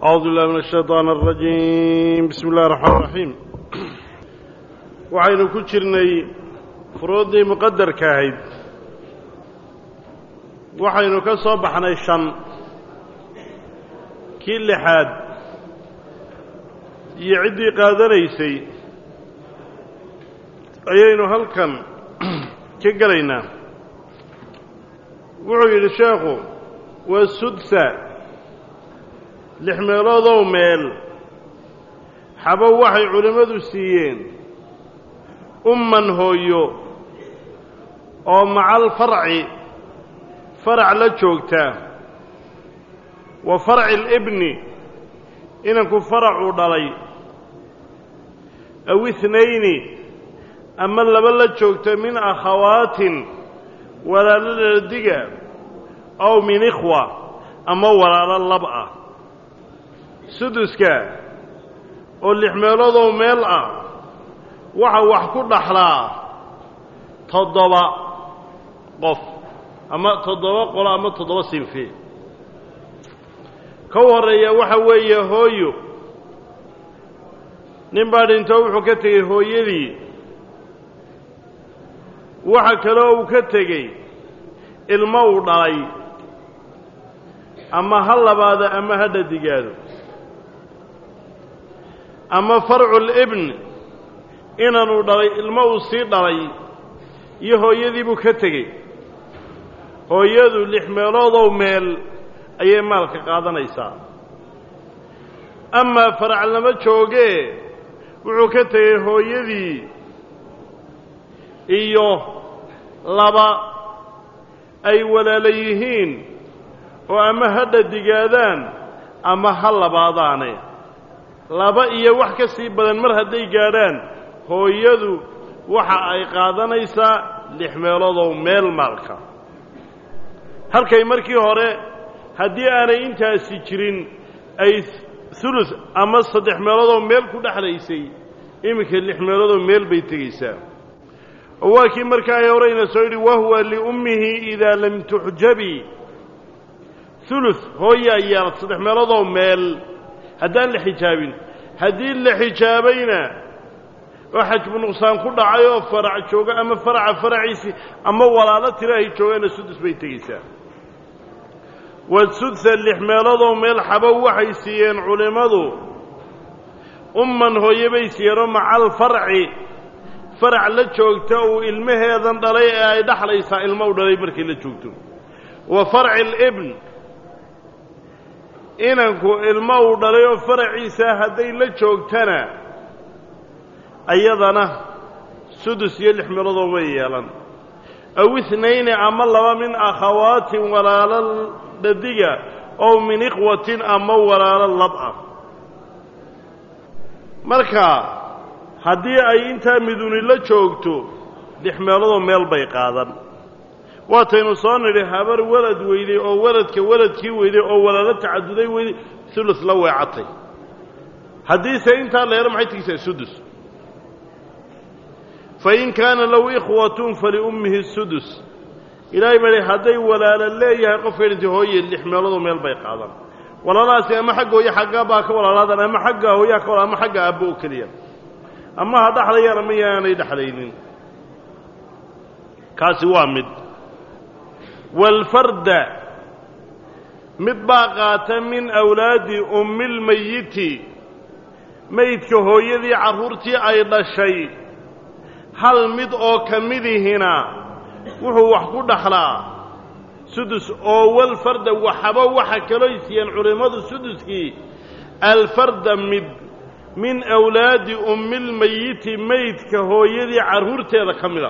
أعوذ بالله من الشيطان الرجيم بسم الله الرحمن الرحيم وعين كجرني فروضي مقدر كاهيد وعين كصبحنا الشن كل حاد يعدي قادريسي أيين هلكن كقرينا وعين الشيخ والسدسة لحميرادو ميل حبو وحي علمادو سيين أمن هويو أو مع الفرع فرع لجوكتا وفرع الابن إنكو فرع ضلي أو اثنين أما اللبلا لجوكتا من أخوات ولا للدقاء أو من إخوة أما ولا للبقى suduska oo lix meelood oo meel ah waxa wax ku dhaxlaa 7 qof ama 7 qolo ama 7 sinfi ka horeeya waxa weeye hooyo nin baa dhinto wuxuu ka tagay hooyadii waxa kale oo uu ka tagay ilmo uu dhalay ama halabaada ama hadda digaado أما فرع الابن إنه دلي الماء سي دلي يهو يدي بكتغي هو يدو لحميلوده ميل أي مالك قادنيسا أما فرع لما جوغي وكتغي هو يدي إيوه لبا أي ولا ليهين وأما هذا الدقادان أما هلا بعضاني laba iyo wax ka sii badan mar haday gaaraan hooyadu waxa ay qaadanaysaa 6 meelood oo meel maalka halkay markii hore hadii aanay intaasi jirin ay thuluth ama 3 meelood oo meel ku dhaxlaysay imika 6 meelood oo meel bay tagaysaa oo kii markaa ay horeyna soo yiri wa huwa li ummihi idha lam tuhjabi thuluth hooya ayaa 3 meelood oo meel haddaan la xijaabin haddii la xijaabayna waxa jib nuqsaan ku dhacay oo farac jooga ama faraciisi ama walaalo tiraay joogana sudus bay tagaysaa والسدس لحميلادو ميل حبو waxay siiyeen culimadu umman hooyabay siiyeen macal farac la joogta oo ilmaheedan dhalay ay dhaxlaysa ilmo dhalay markii la joogto wa farc al-ibn inanku ilmo uu dhalay oo faraciisa haday la joogtana ayadana sudus iyo 6 meelood oo way yeelan aw ithnayn ama laba min akhawaatin walaala dadiga oo min ikhwatin ama walaala lab'a marka hadii ay inta miduni la joogto 6 meelood oo meel bay qaadan واتينو صانري هبر ولد ويدي او ولدكي ويدي او ولا تعددي ويدي ثلث لو يعطي حديث انت لا يرم حيتيسا سدس فإن كان لو إخوة فلأمه السدس إلهي ملي هدي ولا لليه قفل انت هوي اللي حملوا ميل بيقاضا ولا راسي أما حقه يا حقه باك ولا هذا أما حقه وياك ولا أما حقه أبوه كليا أما هذا حليا رميا أنا يدحلينين كاسي وامد والفرد مباقات من أولاد أم الميت ميت كهويدي عرورتي أيضا شيء هل مد أو كمدي هنا وهو وحكو دخلا سدس أول فرد وحبا وحكليسيا علماء السدس كي الفرد مد من أولاد أم الميت ميت كهويدي عرورتي أيضا كمدا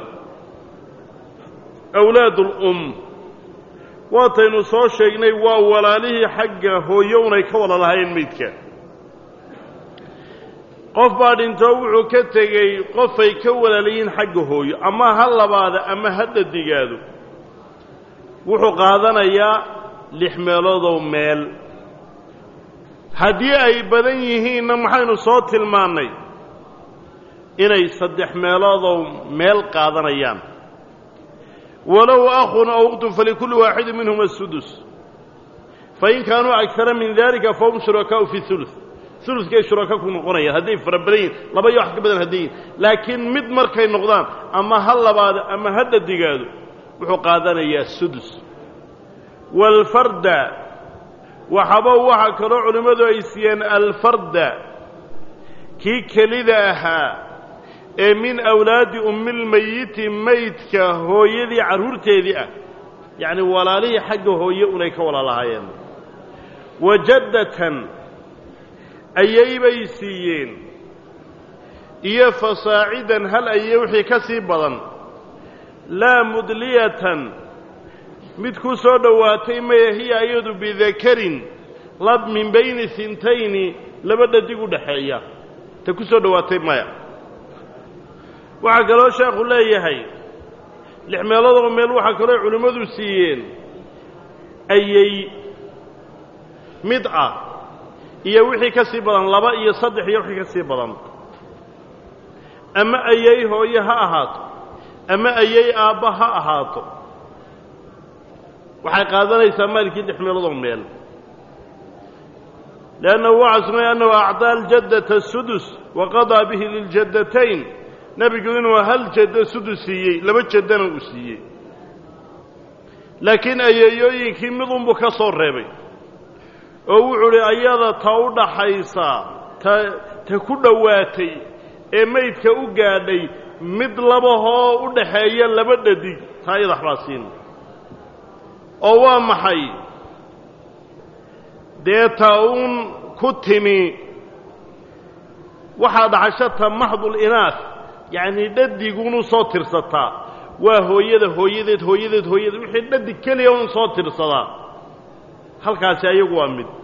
أولاد الأم واتينو soo sheegnay waa walaalihii xagga hooyowna ka wala lahayn meedka qof baa dhinto wuxuu ka tagay qof ay ka walaalihiin xagga hooyo ama hal labaada ama hadda digaado wuxuu qaadanayaa 6 meelood oo meel hadii ay badan yihiin maxaynu soo tilmaanay inay 3 meelood oo meel qaadanayaan ولو أخ أو أخت فلكل واحد منهم السدس fain kaanuu agara min dalika fahum shurakaau fi ulu ulukay shuraka ku noqonayaan hadday farabadanyihin laba iyo wax ka badan hadday yihin laakiin mid markay noqdaan ama ha labaado ama ha dhadigaado wuxuu qaadanayaa sudus waalfarda waxabow waxaa kaloo culimmadu ay siiyeen alfarda kii kelida ahaa ee min awlaadi ummilmayiti maydka hooyadii carruurteedii ah yacni walaalihii xagga hooye unay ka walaalahaayeen wajaddatan ayaybay siiyeen iyo fasaacidan hal aye wixii ka sii badan laa mudliyatan mid ku soo dhowaatay maya hiya iyadu bidakarin lab min bayni hintayni laba dhadig u dhaxeeya ta ku soo dhowaatay maya waxaa kaloo sheekhu leeyahay 6 meeloodoo meel waxaa kaloo culimmadu siiyeen ayay mid ah iyo wixii ka sii badan 2 iyo 3 iyo wixii ka sii badan ama ayay hooye ha ahaato ama ayay aabba ha ahaato waxay qaadanaysaa maalkii 6 meeloodoo meel liannahu waxaa sugnay annahu acdaa aljaddata asudus waqadaa bihi liljaddatayn nebigu inuu hal jaddo sudus siiyey 2 jaddana uu siiyey laakiin ayeeyooyinkii midunbuu ka soo reebay oo wuxuu uhi ayada ta u dhaxaysa ta ku dhowaatay ee maydka u gaadhay mid labahoo u dhaxeeya 2 dhadig taa iyada waxbaa siin oo waa maxay dee ta uun ku timi waxaa dhaxashata maxdul inaas yacnii dhadigunu soo tirsataa waa hooyada hooyadeed hooyadeed hooyadeed wixii dhadig keliya un soo tirsadaa halkaasi ayagu waa mid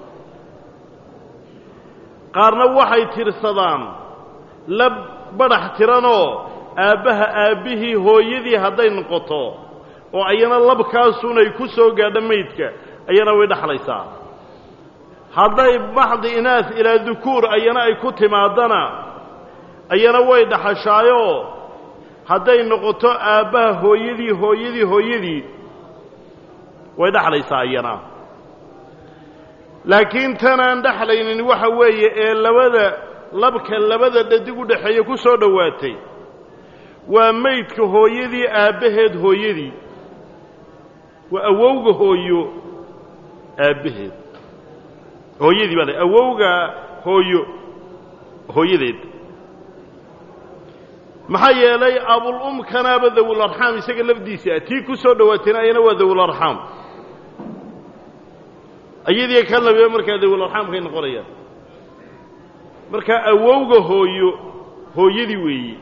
qaarna waxay tirsadaan la badhax tiranoo aabbaha aabbihii hooyadii hadday noqoto oo ayana labkaasunay ku soo gaadho maydka ayana way dhaxlaysaa hadday baxdi inaas ilaa dukuur ayana ay ku timaadana ayana way dhaxashaayoo hadday noqoto aabbaha hooyadii hooyadii hooyadii way dhaxlaysaa ayana laakiin tanaan dhaxlaynin waxa weeye ee labada dhadig u dhaxeeya ku soo dhowaatay waa maydka hooyadii aabbaheed hooyadii waa awowga hooyo aabbaheed hooyadii baa awowga hooyo hooyadeed maxaa yeelay abulumkanaaba dawularxaam isaga lafdiisa ah tii ku soo dhowaatayna ayana waa dawularxaam ayadii ka labiyo markaa dawularxaamkay noqonayaan markaa awowga hooyo hooyadii weeyi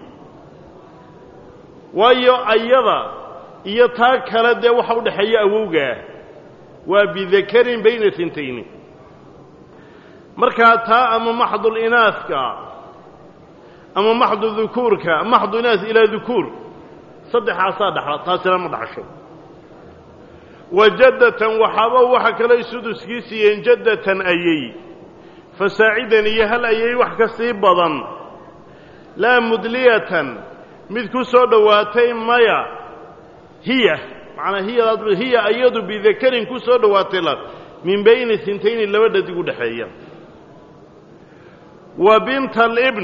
waayo ayada iyo taa kale dee waxa u dhaxeeya awowgaah waa bidakarin bayna hintayni markaa taa ama maxdul inaaska ama maxdu dukuurka maxdu inaas ilaa dukuur saddexaasaa dhaxla taasina ma dhaxasho wajaddatan waxaaba waxa kale suduskii siiyeen jaddatan ayay fasaacidan iyo hal ayay wax ka sii badan laa mudliyatan mid ku soo dhowaatay maya hiya macnaa hiya ayadu bidakarin ku soo dhowaatay la min bayni hintayni 2 dhadig u dhaxeeya wa binta alibn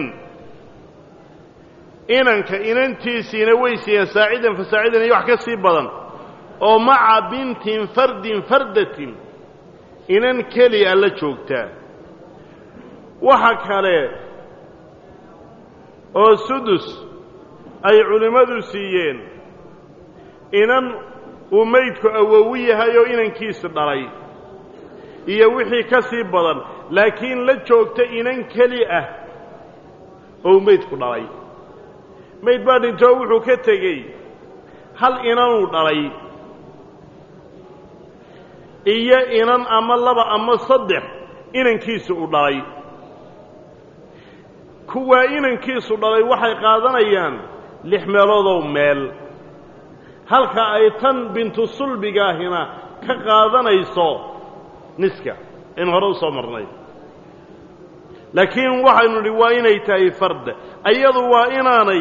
inanka inantiisiina way siiyeen saacidan fasaacidan iyo wax ka sii badan oo maca bintin fardatin inan keliya la joogtaa waxa kale oo sudus ay culimmadu siiyeen inan uu maydku awowi yahay oo inankiisa dhalay iyo wixii ka sii badan laakiin la joogta inan keli ah oo maydku dhalay mayd baa dhintoo wuxuu ka tegey hal inanuu dhalay iyo inan ama 2 ama 3 inankiisa u dhalay kuwaa inankiisu dhalay waxay qaadanayaan 6 meeloodoo meel halka ay tan bintu sulbigaahina ka qaadanayso niska in hore u soo marnay laakiin waxaynu nidhi waa inay tahay farda ayadu waa inaanay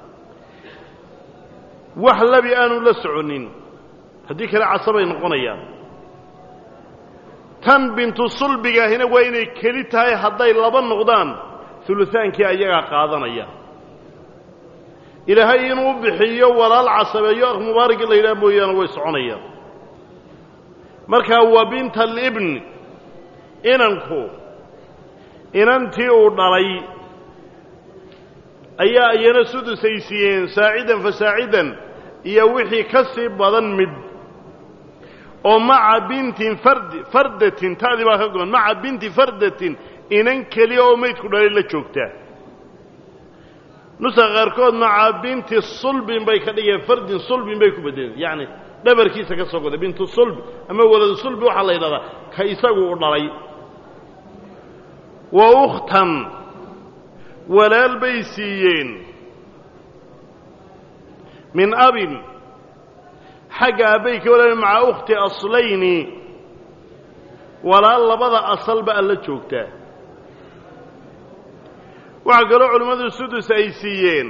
wax labi aanu la soconin haddii kale casabay noqonayaan tan bintu sulbigaahina waa inay keli tahay hadday laba noqdaan ulutaankii ayagaa qaadanaya ilaahay inuu bixiyo walaal casabeeyo akh mubaarak la yidhaha mooyaane way soconayaan markaa waa binta alibn inanku inantii uu dhalay ayaa iyana sudus ay siiyeen saacidan fa saacidan iyo wixii ka sii badan mid oo maca bintin fardatin ta'dii baa ka goon maca binti fardatin inan keliya oo maydku dhalay la joogtaa nusa qaarkood maca binti sulbin bay ka dhigeen fardin sulbin bay ku bedeleen yacni dhabarkiisa ka soo goday bintu sulbi ama waladu sulbi waxaa la yidhahdaa ka isagu u dhalay wa ukhtan walaal bay siiyeen min abin xagga aabbay ka walaaleen maca ukhti aslayni walaal labada asalba alla joogtaa waxaa kaloo culimmadu sudus ay siiyeen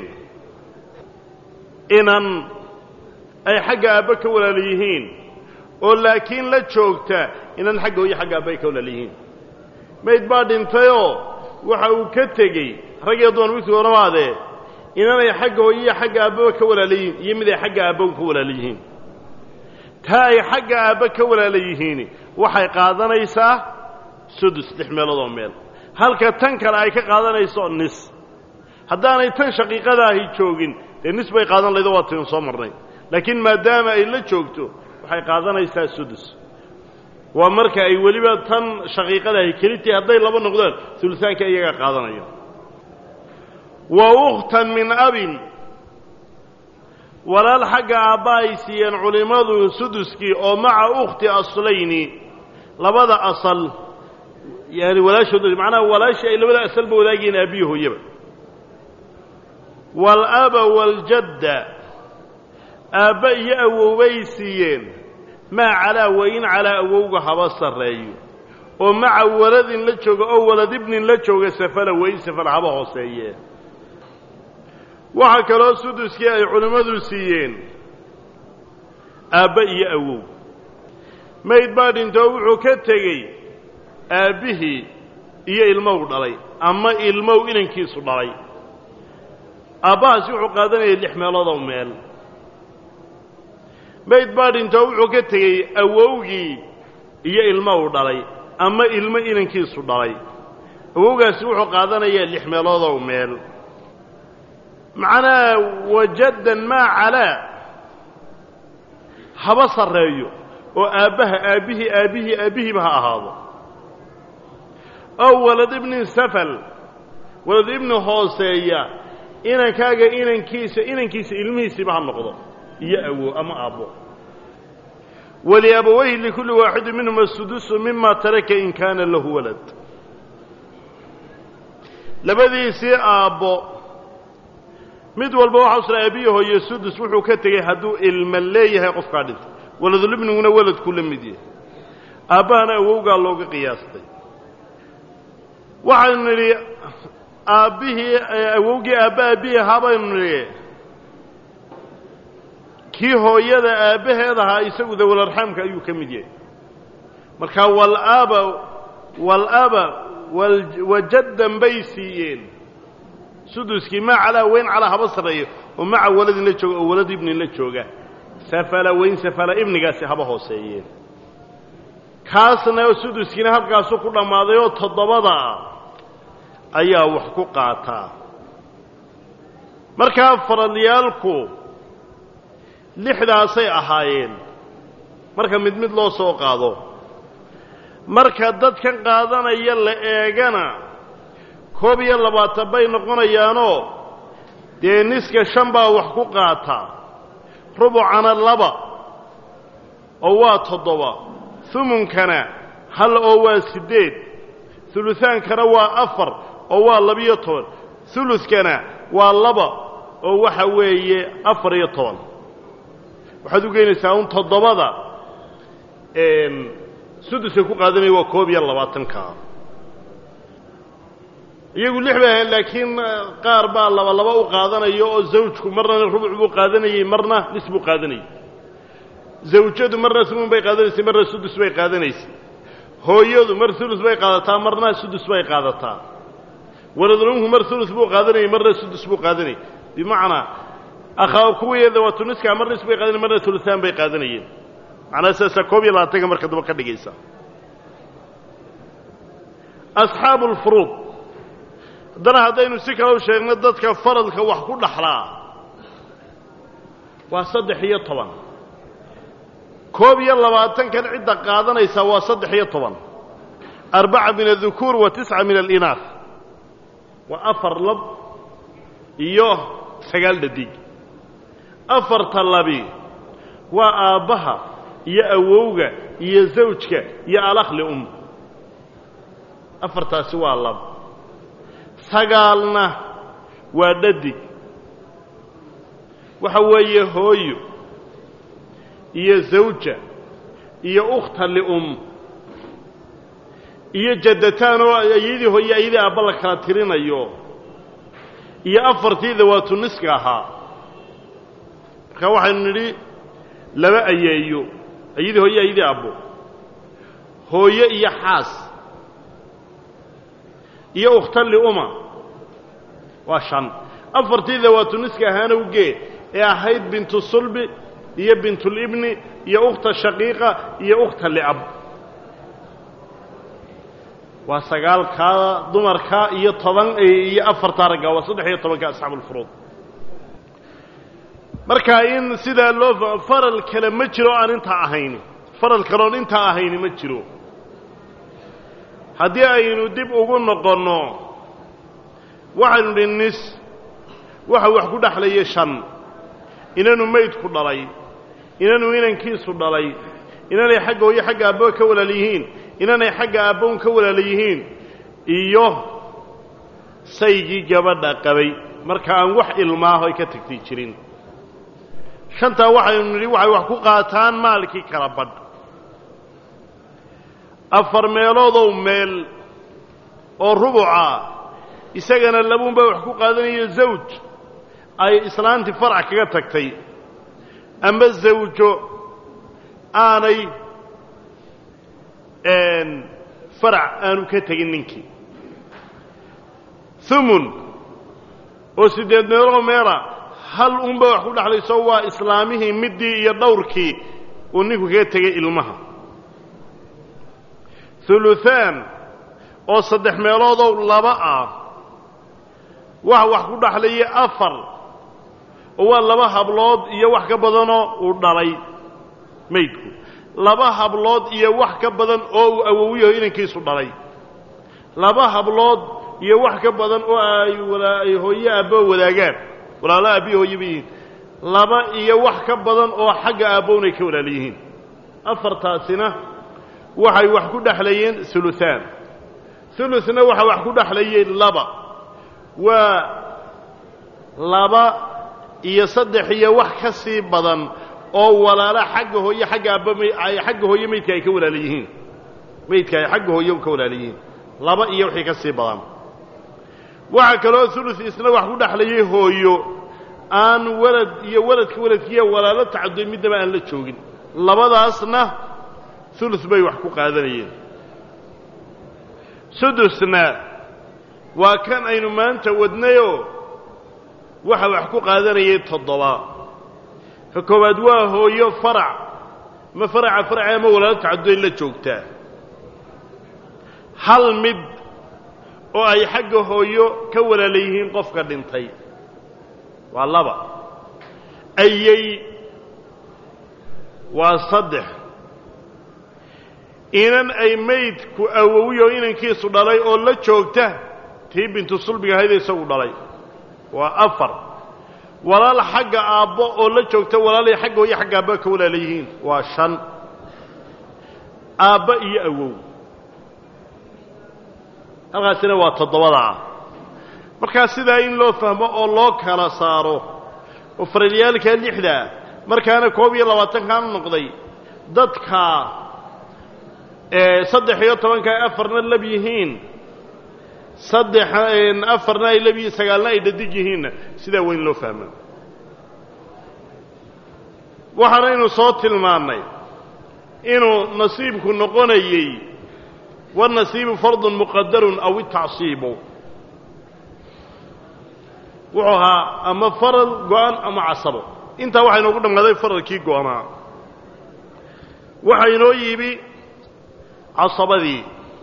inan ay xagga aabbe ka walaal yihiin oo laakiin la joogta inan xagga hooyo xagga aabbe ay ka walaal yihiin mayd baa dhintayoo waxa uu ka tegey rag iyo dumar midkii horamaadee inanay xagga hooyo iyo xagga aabbeba ka walaal yihiin iyo mid ay xagga aabbahu ka walaal yihiin taa ay xagga aabbe ka walaala yihiin waxay qaadanaysaa sudus 6 meelood oo meel halka tan kale ay ka qaadanayso nis haddaanay tan shaqiiqadaahi joogin dee nis bay qaadan lahayd waa tiin soo marnay laakiin maadaama ay la joogto waxay qaadanaysaa sudus waa marka ay weliba tan shaqiiqadaahi kelitii hadday laba noqdaan sulutaanka iyagaa qaadanayo wa ukhtan min abin walaal xagga aabba ay siiyeen culimmadu suduskii oo maca ukhti aslayni labada asal yani walaashooda macnaha walaashii ay labada asalba wadaageen aabbiyo hooyaba waalaba waaljadda aabba iyo awowbay siiyeen maa calaa wain calaa awowga haba sarreeyo oo maca waladin la jooga oo walad ibnin la jooga safala wain safala haba hooseeye waxaa kaloo suduskii ay culimmadu siiyeen aabba iyo awow mayd baa dhintoo wuxuu ka tegey aabbihii iyo ilmow dhalay ama ilmow inankiisu dhalay aabbahaasi wuxuu qaadanayay 6 meelood oo meel mayd baa dhintoo wuxuu ka tegey awowgii iyo ilmow dhalay ama ilmo inankiisu dhalay awowgaasi wuxuu qaadanayaa 6 meelood oo meel macnaa wajaddan maa calaa haba sarreeyo oo aabbaha aabbihiiba ha ahaado ow walad ibnin safal walad ibni hooseeya inankaaga inankiisa ilmihiisiiba ha noqdo iyo awow ama aabbo waliabawayhi likulli waaxidin minhuma sudusu mima taraka in kaana lahu walad labadiisii aabbo mid walba waxaa usra aabbiyo hooye sudus wuxuu ka tegey hadduu ilma leeyahay qofkaa dhintay waladulibniguna waladku la mid yahay aabbahana awowgaa looga qiyaastay waxaynu nidhi aabbihii awowgii aabbihii ahaa baynu nidhi kii hooyada aabbaheed ahaa isagu dawalarxaamka ayuu ka mid yahay markaa walaba wajaddan bay siiyeen suduskii maa calaa wayn calaa haba sarreeyo oo maca waladin la jooga oo walad ibnin la jooga safala wayn safala ibnigaasi haba hooseeyeen kaasna suduskiina halkaasu ku dhammaaday oo 7 ayaa wax ku qaataa markaa faradyaalku 6daasay ahaayeen marka mid loo soo qaado marka dadkan qaadanaya la eegana 21 bay noqonayaanoo dee niska 5 baa wax ku qaataa rubucana 2 oo waa 7 humunkana 1 oo waa 8 hulutaankana waa 4 oo waa 12 hulukana waa 2 oo waxa weeye 14 waxaad u geynaysaa un 7 suduska ku qaadanaya waa 21ka iyagu 6 bay ahayn laakiin qaar baa 2 u qaadanayo oo zawjku marna rubuc buu qaadanayay marna nis buu qaadanayay zawjadu marna sumun bay qaadanaysay marna sudus bay qaadanaysay hooyadu mar ulus bay qaadataa marna sudus bay qaadataa waladulumku mar ulus buu qaadanayay marna sudus buu qaadanayay bimacnaa kuwiyada waa tuniska marna is bay qaadanayeen marna ulusaan bay qaadanayeen macnaa saasaa 22 marka daba ka dhigaysa asxaabu lfuruud haddana haddaynu si kale u sheegno dadka faradka wax ku dhaxlaa waa 13 22 cidda qaadanaysa waa 13 4 min adhukuur wa 9 min alinaaf waa 4 lab iyo 9 dhadig 4 labi waa aabbaha iyo awowga iyo zawjka iyo alakhli afartaasi waa lab 9na waa dhadig waxa weeye hooyo iyo zawja iyo ukhta iyo jaddataan oo ayadii hooyo ayadii aabba la kala tirinayo iyo afartii dawaatu niska ahaa marka waxaynu nidhi laba ayeeyo ayadii hooyo ayadii aabbo hooyo iyo xaas iyo ukhta waa 5 afartii dawaatu niska ahaana ugee ee ahayd bintu sulbi iyo bintulibni iyo ukhta shaqiiqa iyo ukhta liab waa 9 dumarka iyo 10 iyo 4 ragga waa 13 asxaabulfuruud marka in sidaa loo faral kale ma jiro aan intaa ahayn faral kaloon intaa ahayn ma jiro haddii aynu dib ugu noqonno waxaynu dhinnis waxa wax ku dhaxlaya 5 inanu mayd ku dhalay inanu inankiisu dhalay inanay xagga hooyo xagga aabbo ka walaal yihiin inanay xagga aabboon ka walaal yihiin iyo saygii gabadha qabay marka aan wax ilmaaho ay ka tagtay jirin 5taa waxaynu nidhi waxay wax ku qaataan maalkii kala badh 4 meeloodow meel oo rubuca isagana labuunbaa wax ku qaadanayo zawj ay islaantii farac kaga tagtay ama zawjo aanay farac aanu ka tegin ninkii umun oo 8 meeloo meela hal unbaa wax ku dhaxlayso waa islaamihii middii iyo dhowrkii uu ninku kaga tegay ilmaha uluaan oo 3 meeloodow 2 ah wax ku dhaxlaya 4 oo waa 2 hablood iyo wax ka badanoo uu dhalay maydku 2 hablood iyo wax ka badan oo uu awowiyaho inankiisu dhalay 2 hablood iyo wax ka badan oo ay hooyo aabbo wadaagaan walaalo aabbihi hooyo biyihiin 2 iyo wax ka badan oo xagga aabbownay ka walaal yihiin 4taasina waxay wax ku dhaxlayeen uluaan uluna waxa wax ku dhaxlayeen 2 waa 2 iyo 3 iyo wax ka sii badan oo walaala xagga hooyo xagga aabbo ay xagga hooyo maydka ay ka walaal yihiin maydka ay xagga hooyo ka walaal yihiin 2 iyo wixii ka sii badan waxa kaloo ulus isna wax ku dhaxlayay hooyo aan walad iyo waladkiiyo walaalo tacadduy midnaba aan la joogin 2daasna ulus bay wax ku qaadanayeen sudusna waa kan aynu maanta wadnayoo waxa wax ku qaadanayay 7 ka koowaad waa hooyo farac ma faraca ama walaalo tacadduy la joogtaa hal mid oo ay xagga hooyo ka walaal yihiin qofka dhintay waa 2 ayay waa 3 inan ay maydku awowiyo inankiisu dhalay oo la joogta tii bintu sulbiga ahayd isagu dhalay waa 4 walaal xagga aabbo oo la joogta walaalay xagga hooyo xagga aabbo ka walaal yihiin waa 5 aabba iyo awow halkaasina waa 7 markaa sidaa in loo fahmo oo loo kala saaro oo faralyaalka 6 markaana 22 kaan noqday dadka 13 ay 4na lab yihiin 4na ay lab yihiin 9na ay dhadig yihiinna sidaa weyn loo fahmo waxaanaynu soo tilmaannay inuu nasiibku noqonayey والنصيب فرض مقدر أو التعصيب وعها أما فرض قوان أما عصبه انت waxay noogu dhamaaday faralkii go'ana waxay noo yibi asabadi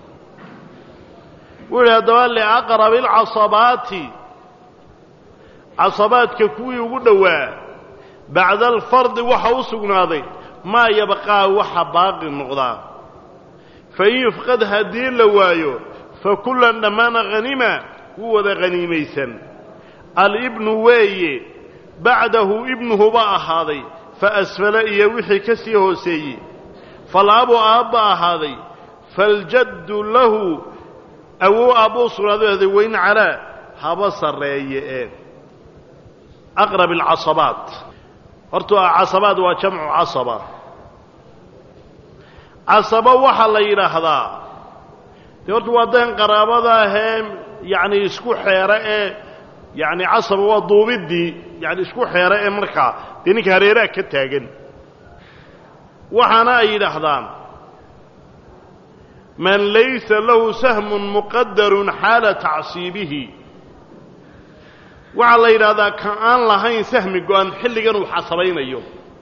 wala dawal aqrab al asabati asabaadka kuwii ugu dhawaa bacda al fard waxa uu sugnaaday ma yabqa waxa baaqi noqda fayifqad hadii la waayo fa kullan damana ghanima wada ghanimaysan al ibn waye بعده ابنه بقى هذا فأسفل إيوحي كسيه سيء فالأب أبا هذا فالجد له أو أبو صراذ وين على هبص الرئيئين أقرب العصبات أرتوا عصبات وجمع عصبة عصبة وحل إلى هذا أرتوا ودين قرابة هم يعني يسكو حيرة يعني عصبة وضوبدي يعني isku xeeray marka dinka hareeraha ka taagan waxana ay yiraahdaan man laysa lahu sahmun muqaddarun hala ta'sibihi waxa la yiraahdaa kan aan lahayn sahmi go'an xilligan uu xasabaynayo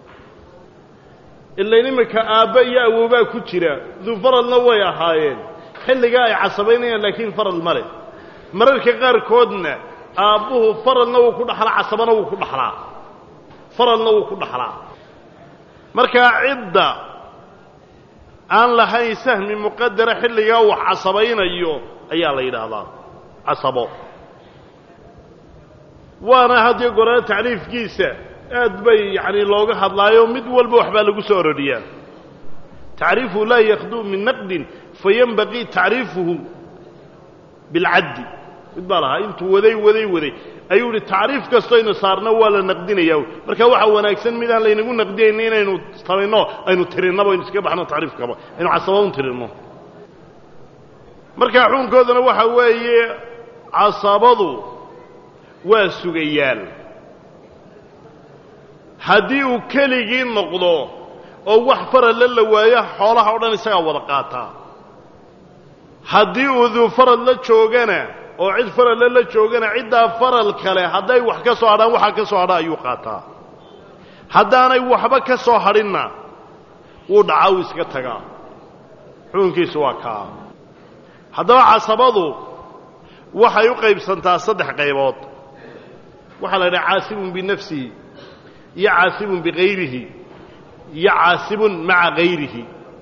illa nimka aaba iyo awooba ku jira dufaradna way ahaayeen xilliga ay xasabaynayaan laakiin farad male mararka qaar koodna aabuhu faradna uu ku dhaxlaa casabana uu ku dhaxlaa faradna uu ku dhaxlaa marka cidda aan lahayn sahmi muqaddara xilliga uu xasabaynayo ayaa la yiraahdaa casabo waana hadii goraa tacriifkiisa aad bay yani looga hadlaayo mid walba waxba lagu soo orodiyaa tacriifu la yakhdu min naqd fayanbaghi tacriifuhu bil 'add idbalaha intu waday ayuu taariif kasto inuu saarna wala naqdinayaa marka waxa wanaagsan midaan la inagu naqdiyeen inaynu tabayno aynu tirinaba in iska baxno taariifkaba aynu casaboon tirino marka xukunkoodana waxa weeye casabadu waa sugayaal hadii uu keligii noqdo oo wax farad la waayo xoolaha oo dhan isaga wada qaata hadii uu farad la joogana oo cid faral la joogana cidda faral kale haday wax ka soo hadaan waxa ka soo hadha ayuu qaataa hadaanay waxba ka soo hadhinna uu dhacaw iska tagaa xukunkiisu waa ka hadaba casabadu waxay u qaybsantaa saddex qaybood waxa la yiraahdaa caasibun bi nafsihi ya caasibun bi ghayrihi ya caasibun ma'a ghayrihi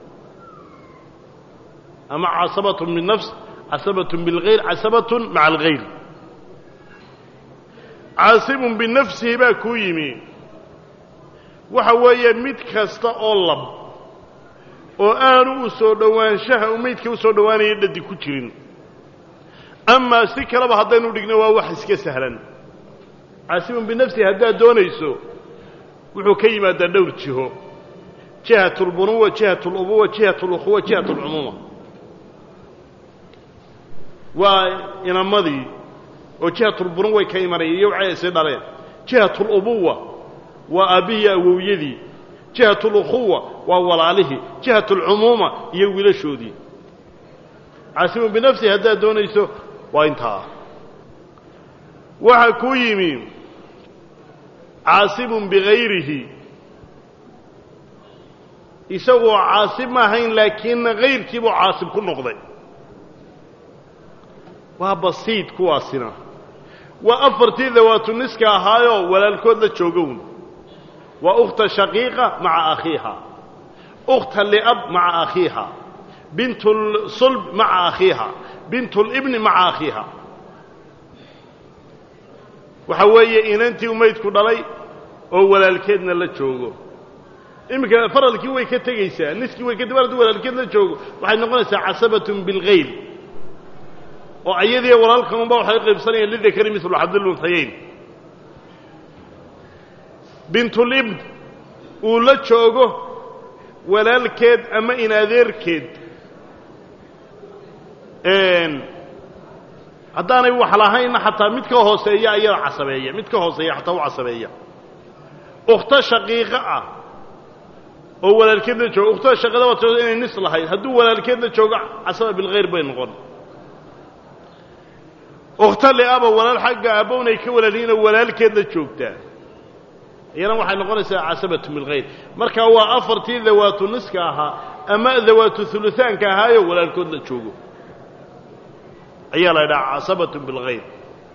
ama casabatun min nafs عصبة بالغير عصبة مع الغير عاصب بنفسه باكو يمي وحوية ميت كاستا أولب وآنو سو دوان شاه وميت كو سو دوان يددي كتيرين أما سكرة بحضانو دقنوا وحس كسهلا عاصب بنفسه هدا دونيسو وحو كيما دا دور جهو جهة البنوة جهة الأبوة جهة الأخوة جهة العمومة وإنمضي وجهة البنوة كيمرية يوعي سيدارين جهة الأبوة وأبيه ويدي جهة الأخوة وولاله جهة العمومة يويل شودي عاصم بنفسه هذا دونيسو وانتهى وحكو يمين عاصم بغيره يسوى عاصم هين لكن غير كيبو عاصم كل نقضي وبسيط كواسنا وأفرتي ذوات النسكة هايو ولا الكود لتشوقون وأخت شقيقة مع أخيها أخت لأب مع أخيها بنت الصلب مع أخيها بنت الابن مع أخيها وحوية إن أنت وميت كدلي ولا الكدنا لتشوقون إمك فرلكي ويكتجيسا نسكي ويكتبرد ولا الكدنا لتشوقون وحين نقول عصبة بالغيل وأيدي ورالكم بقى وحي قيبسانيا للذكر مثل حظ الأنثيين بنت الابن ولا تشوغو ولا الكيد أما إناذير كيد haddaanay wax lahayn xataa mid ka hooseeya ayaa casabeeya mid ka hooseeya xataa waa casabeeya ukhta shaqiiqa ah oo walaalkeedna joogo ukhtada shaqada wato inay nis lahayd hadduu walaalkeedna joogo casaba bilghayr bay noqon ukhta li'aba walaal xagga aabownay ka walaalyihiin oo walaalkeedna joogtaa iyana waxay noqonaysaa casabatu bilghayr marka waa afartii dawaatu niska ahaa ama dawaatu thuluthaanka ahaayo walaalkood la joogo ayaa la yidhaha casabatu bilghayr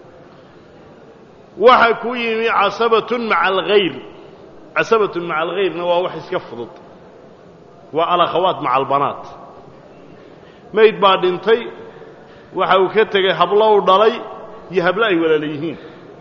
waxa ku yimi casabatun maca alghayr casabatun maca alghayrna waa wax iska fudud waa alakhawaat maca albanaat mayd baa dhintay waxa uu ka tegey hablo u dhalay iyo hablo ay walaala yihiin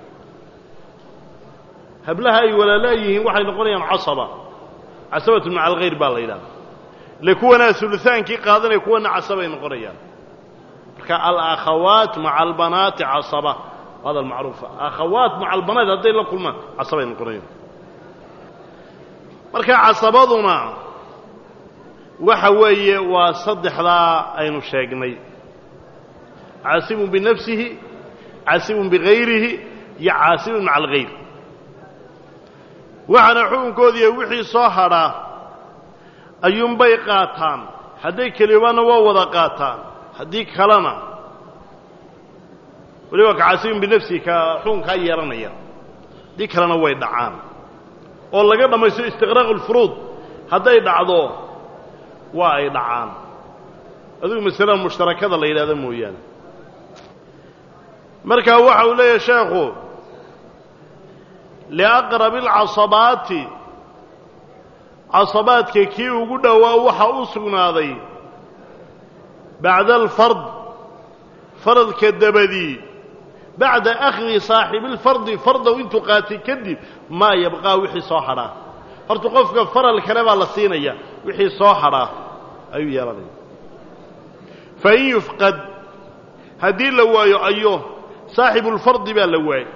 hablaha ay walaala yihiin waxay noqonayaan casabatun maca alghayr baa la yidhaha le kuwana hulutaankii qaadanaya kuwana casabay noqonayaan marka alakhawaat maca albanaati casaba hada almacruufa akhawaat maca albanaat hadday la kulmaan casabay noqonayaan marka casabaduna waxa weeye waa saddexdaa aynu sheegnay caasibun binafsihi caasibun bigayrihi iyo caasibun maca alghayr waxaana xukunkoodiiyo wixii soo hadhaa ayuunbay qaataan hadday kelibaanna waa wada qaataan haddii kalena weliba ka caasibun binafsihi ka xukunkaa yeeranaya haddii kalena way dhacaan oo laga dhammaysto istiqraaq ulfuruud hadday dhacdo waa ay dhacaan adigu masalada mushtarakada la yidhahdo mooyaane markaa waxa uu leeyahay sheekhu liaqrabi alcasabaati casabaadka kii ugu dhowaa waxa u sugnaaday bacda alfard faradka dabadii bacda akhdi saaxibilfardi fardow intuu qaatay kadib maa yabqaa wixii soo hadhaa horta qofka faral kale baa la siinaya wixii soo hadhaa ayuu yeelanaya fain yufqad haddii la waayo ayo saaxibulfardi baa la waayey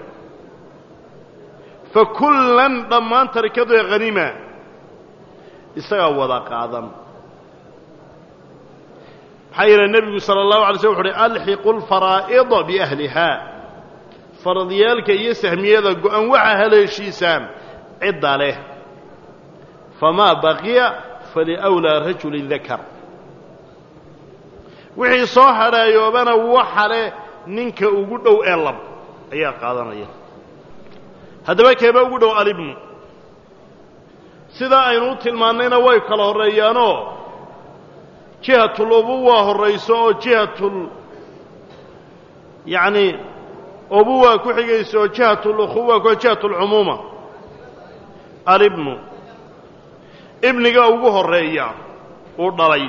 fa kullan dhammaan tarikadoe hanima isagaa wada qaadan maxaa yeelay nebigu sala allahu alay slm wuxu uhi alxiqu alfaraa'ida biahlihaa faradyaalka iyo sahmiyada go-an waxa haleeshiisaan cidda leh famaa baqiya faliwlaa rajulin dakar wixii soo hadhaayoobana waxa leh ninka ugu dhow ee lab ayaa qaadanaya haddaba keeba ugu dhow alibnu sidaa aynu u tilmaannayna way kala horreeyaanoo jihatul ubuwa horrayso oo jihatul yacni ubuwa ku xigayso oo jihatul ukhuwa ku jihatul cumuuma alibnu ibniga ugu horreeya uu dhalay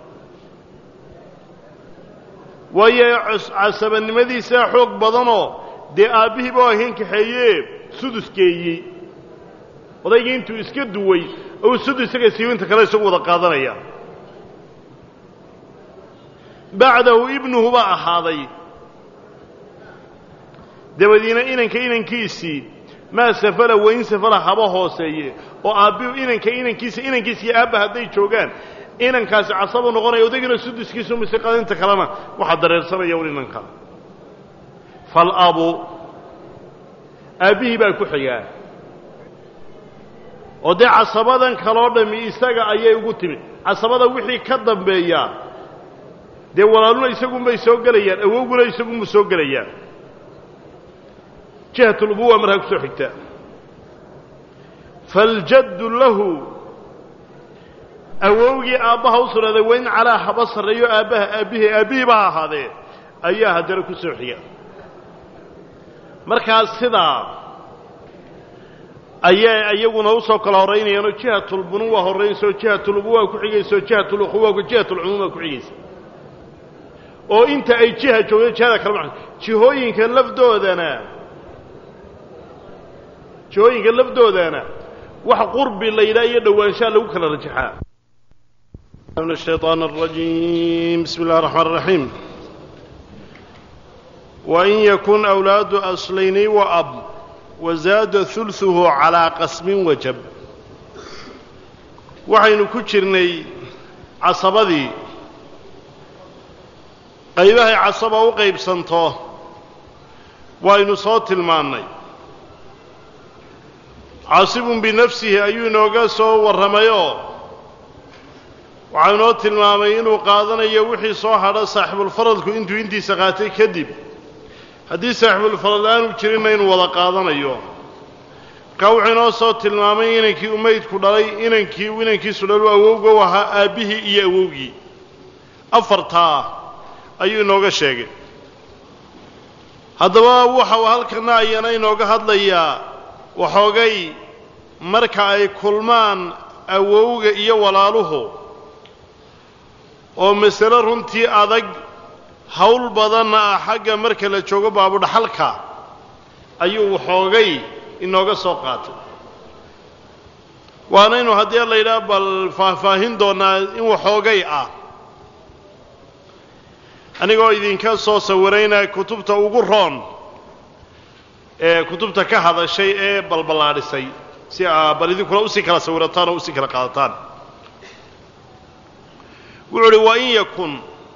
waayo casabanimadiisaa xoog badanoo dee aabbihii baa ahayn kaxeeyee suduskeeyey odaygii intuu iska duway ou sudus isaga siiyo inta kale isagu wada qaadanaya bacdahu ibnuhu baa ahaaday dabadiina inankiisii maa safala wain safala haba hooseeye oo aabbihu inankiisa iyo aabba hadday joogaan inankaasi casabu noqonaya odaygina suduskiisu mise qadinta kalena waxaa dareersanaya un inanka faalabu aabbihii baa ku xigaa oo dee casabadan kaloo dhammi isaga ayay ugu timid casabada wixii ka dambeeyaa dee walaaluna isagunbay soo gelayaan awowguna isagunbu soo gelayaan jihatulubuwa markaa ku soo xigta faاljaddu lahu awowgii aabbaha u sugnaaday wain calaa haba sarreeyo aabbihii ba ha ahaadee ayaa haddana ku soo xiga markaas sidaa ayay iyaguna usoo kala horraynayaanoo jihatulbunuwa horraynayso jihatulubuwa ku xigayso jihatulukhuwa jihatulcumuuma ku xigaysa oo inta ay jiha joogto jihada kala ma jihooyinka lafdoodana wax qurbi la yidhaha iyo dhowaanshaha lagu kala rajaxaa من الشيطان الرجيم بسم الله الرحمن الرحيم وإن يكن أولاد أصلين وأب وزاد ثلثه على قسم وجب waxaynu ku jirnay casabadii qaybahay casaba u qaybsanto waynu soo tilmaannay caasibun binafsihi ayuu inooga soo warramayoo waxaa inoo tilmaamay inuu qaadanayo wixii soo hadha saaxibulfaradku intuu intiisa qaatay kadib haddii saaxibulfarad aanu jirinna inuu wada qaadanayo markaa wuxuu inoo soo tilmaamay inankii uu maydku dhalay inankii uu inankiisu dhalu awowga u ahaa aabbihii iyo awowgii afartaa ayuu inooga sheegay haddaba waxa uu halkana ayana inooga hadlayaa waxoogay marka ay kulmaan awowga iyo walaaluhu oo masale runtii adag hawl badanna ah xagga marka la joogo baabudhaxalka ayuu waxoogay inooga soo qaatay waanaynu haddii la yidhaha bal faahfaahin doonaa in waxoogay ah anigoo idinka soo sawiraynaa kutubta ugu roon ee kutubta ka hadashay ee balballaadhisay si aa bal idinkuna usii kala sawirataan oo usii kala qaadataan wuxuu uhi wa in yakun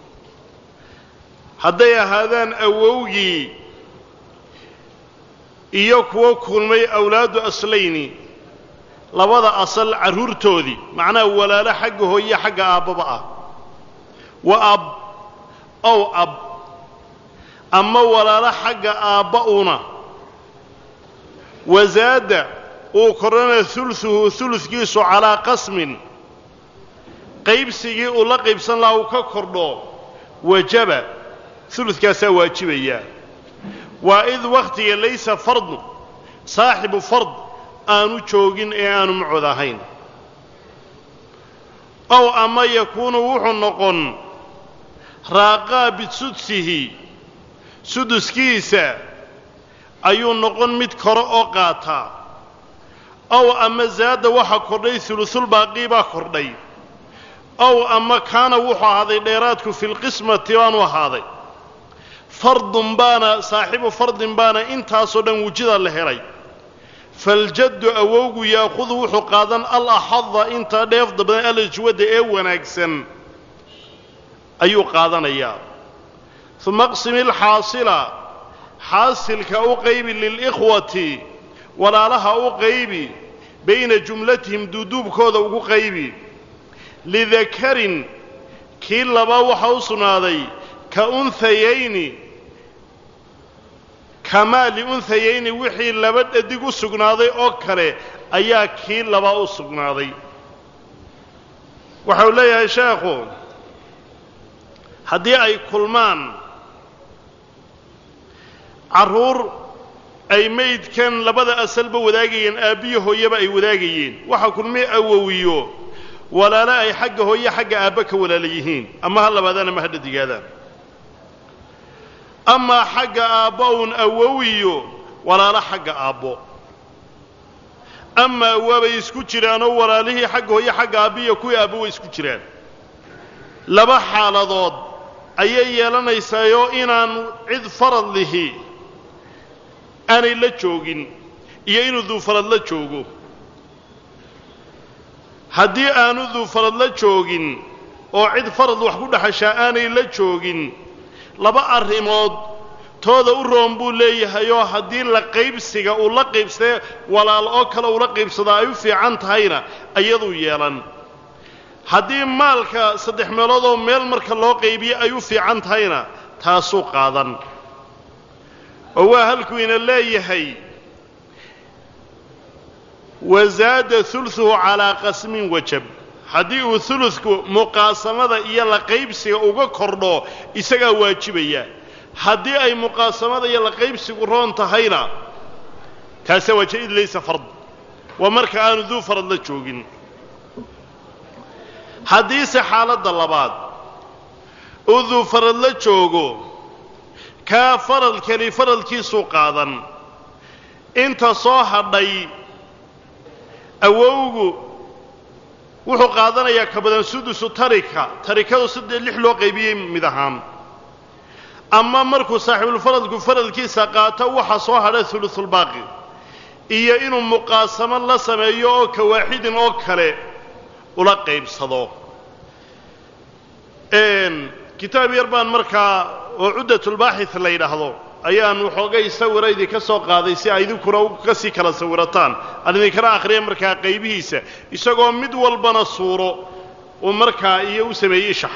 hadday ahaadaan awowgii iyo kuwo kulmay awlaadu aslayni labada asal carruurtoodii macnaha walaalo xagga hooye xagga aabbaba ah wa ab ow ab ama walaalo xagga aabba una wasaada uu kordhana uluhu uludkiisu calaa qasmin qaybsigii uu la qaybsan lahaa uu ka kordho wajaba uludkaasaa waajibaya waa id wakhtiga laysa fardu saaxibu fard aanu joogin ee aanu macod ahayn ow ama yakuunu wuxuu noqon raaqaa bisudsihi suduskiisa ayuu noqon mid kore oo qaataa ow ama zaada waxa kordhay ulusulbaaqii baa kordhay ow ama kaana wuxuu ahaaday dheeraadku fi lqismati baanu ahaaday fardun baana saaxibu fardin baana intaasoo dhan wujida la helay faljaddu awowgu yaaqudu wuxuu qaadan alaxada intaa dheefda badan alajwadda ee wanaagsan ayuu qaadanayaa uma aqsimi alxaasila xaasilka u qaybi lilikhwati walaalaha u qaybi bayna jumlatihim duuduubkooda ugu qaybi lidakarin kii laba waxa u sugnaaday ka unhayayni kamaa liunhayayni wixii laba dhadig u sugnaaday oo kale ayaa kii laba u sugnaaday waxau leeyahay sheekhu haddii ay kulmaan carruur ay maydkan labada asalba wadaagayeen aabbiyo hooyaba ay wadaagayeen waxa kulmay awowiyo walaalo ay xagga hooye xagga aabba ka walaala yihiin ama ha labaadaan ama ha dhadigaadaan amaa xagga aabba uun awowiyo walaalo xagga aabbo amaa waabay isku jiraanoo walaalihii xagga hooye xagga aabbiyo kuwii aabbo way isku jiraan laba xaaladood ayay yeelanaysaayoo inaan cid farad lihi aanay la joogin iyo inuu duufarad la joogo haddii aanu duufarad la joogin oo cid farad wax ku dhexashaa aanay la joogin laba arrimood tooda u roon buu leeyahayoo haddii la qaybsiga uu la qaybsadee walaal oo kale ula qaybsadaa ay u fiican tahayna iyaduu yeelan haddii maalka 3 meeloodoo meel marka loo qaybiyo ay u fiican tahayna taasuu qaadan oo waa halkuu ina leeyahay wazaada uluhu calaa qasmin wajab haddii uu uludku muqaasamada iyo la qaybsiga uga kordho isagaa waajibaya haddii ay muqaasamada iyo la qaybsigu roon tahayna taasaa waajib id laysa fard waa marka aanu duu farad la joogin haddiise xaaladda labaad uu duu farad la joogo kaa faradkani faradkiisuu qaadan inta soo hadhay awowgu wuxuu qaadanayaa ka badan sudusu tarikadu 6 loo qaybiyey mid ahaan ama markuu saaxiibulfaradku faradkiisa qaato waxa soo hadha ulusulbaaqi iyo inuu muqaasamo la sameeyo oo ka waaxidin oo kale ula qaybsado kitaab yar baan markaa oo cuddatulbaaxith la yidhaahdo ayaan waxoogay sawiraydii ka soo qaaday si ay idinkuna ka sii kala sawirataan aan idinkana akhriya markaa qaybihiisa isagoo mid walbana suuro ومركا يوسمي إشح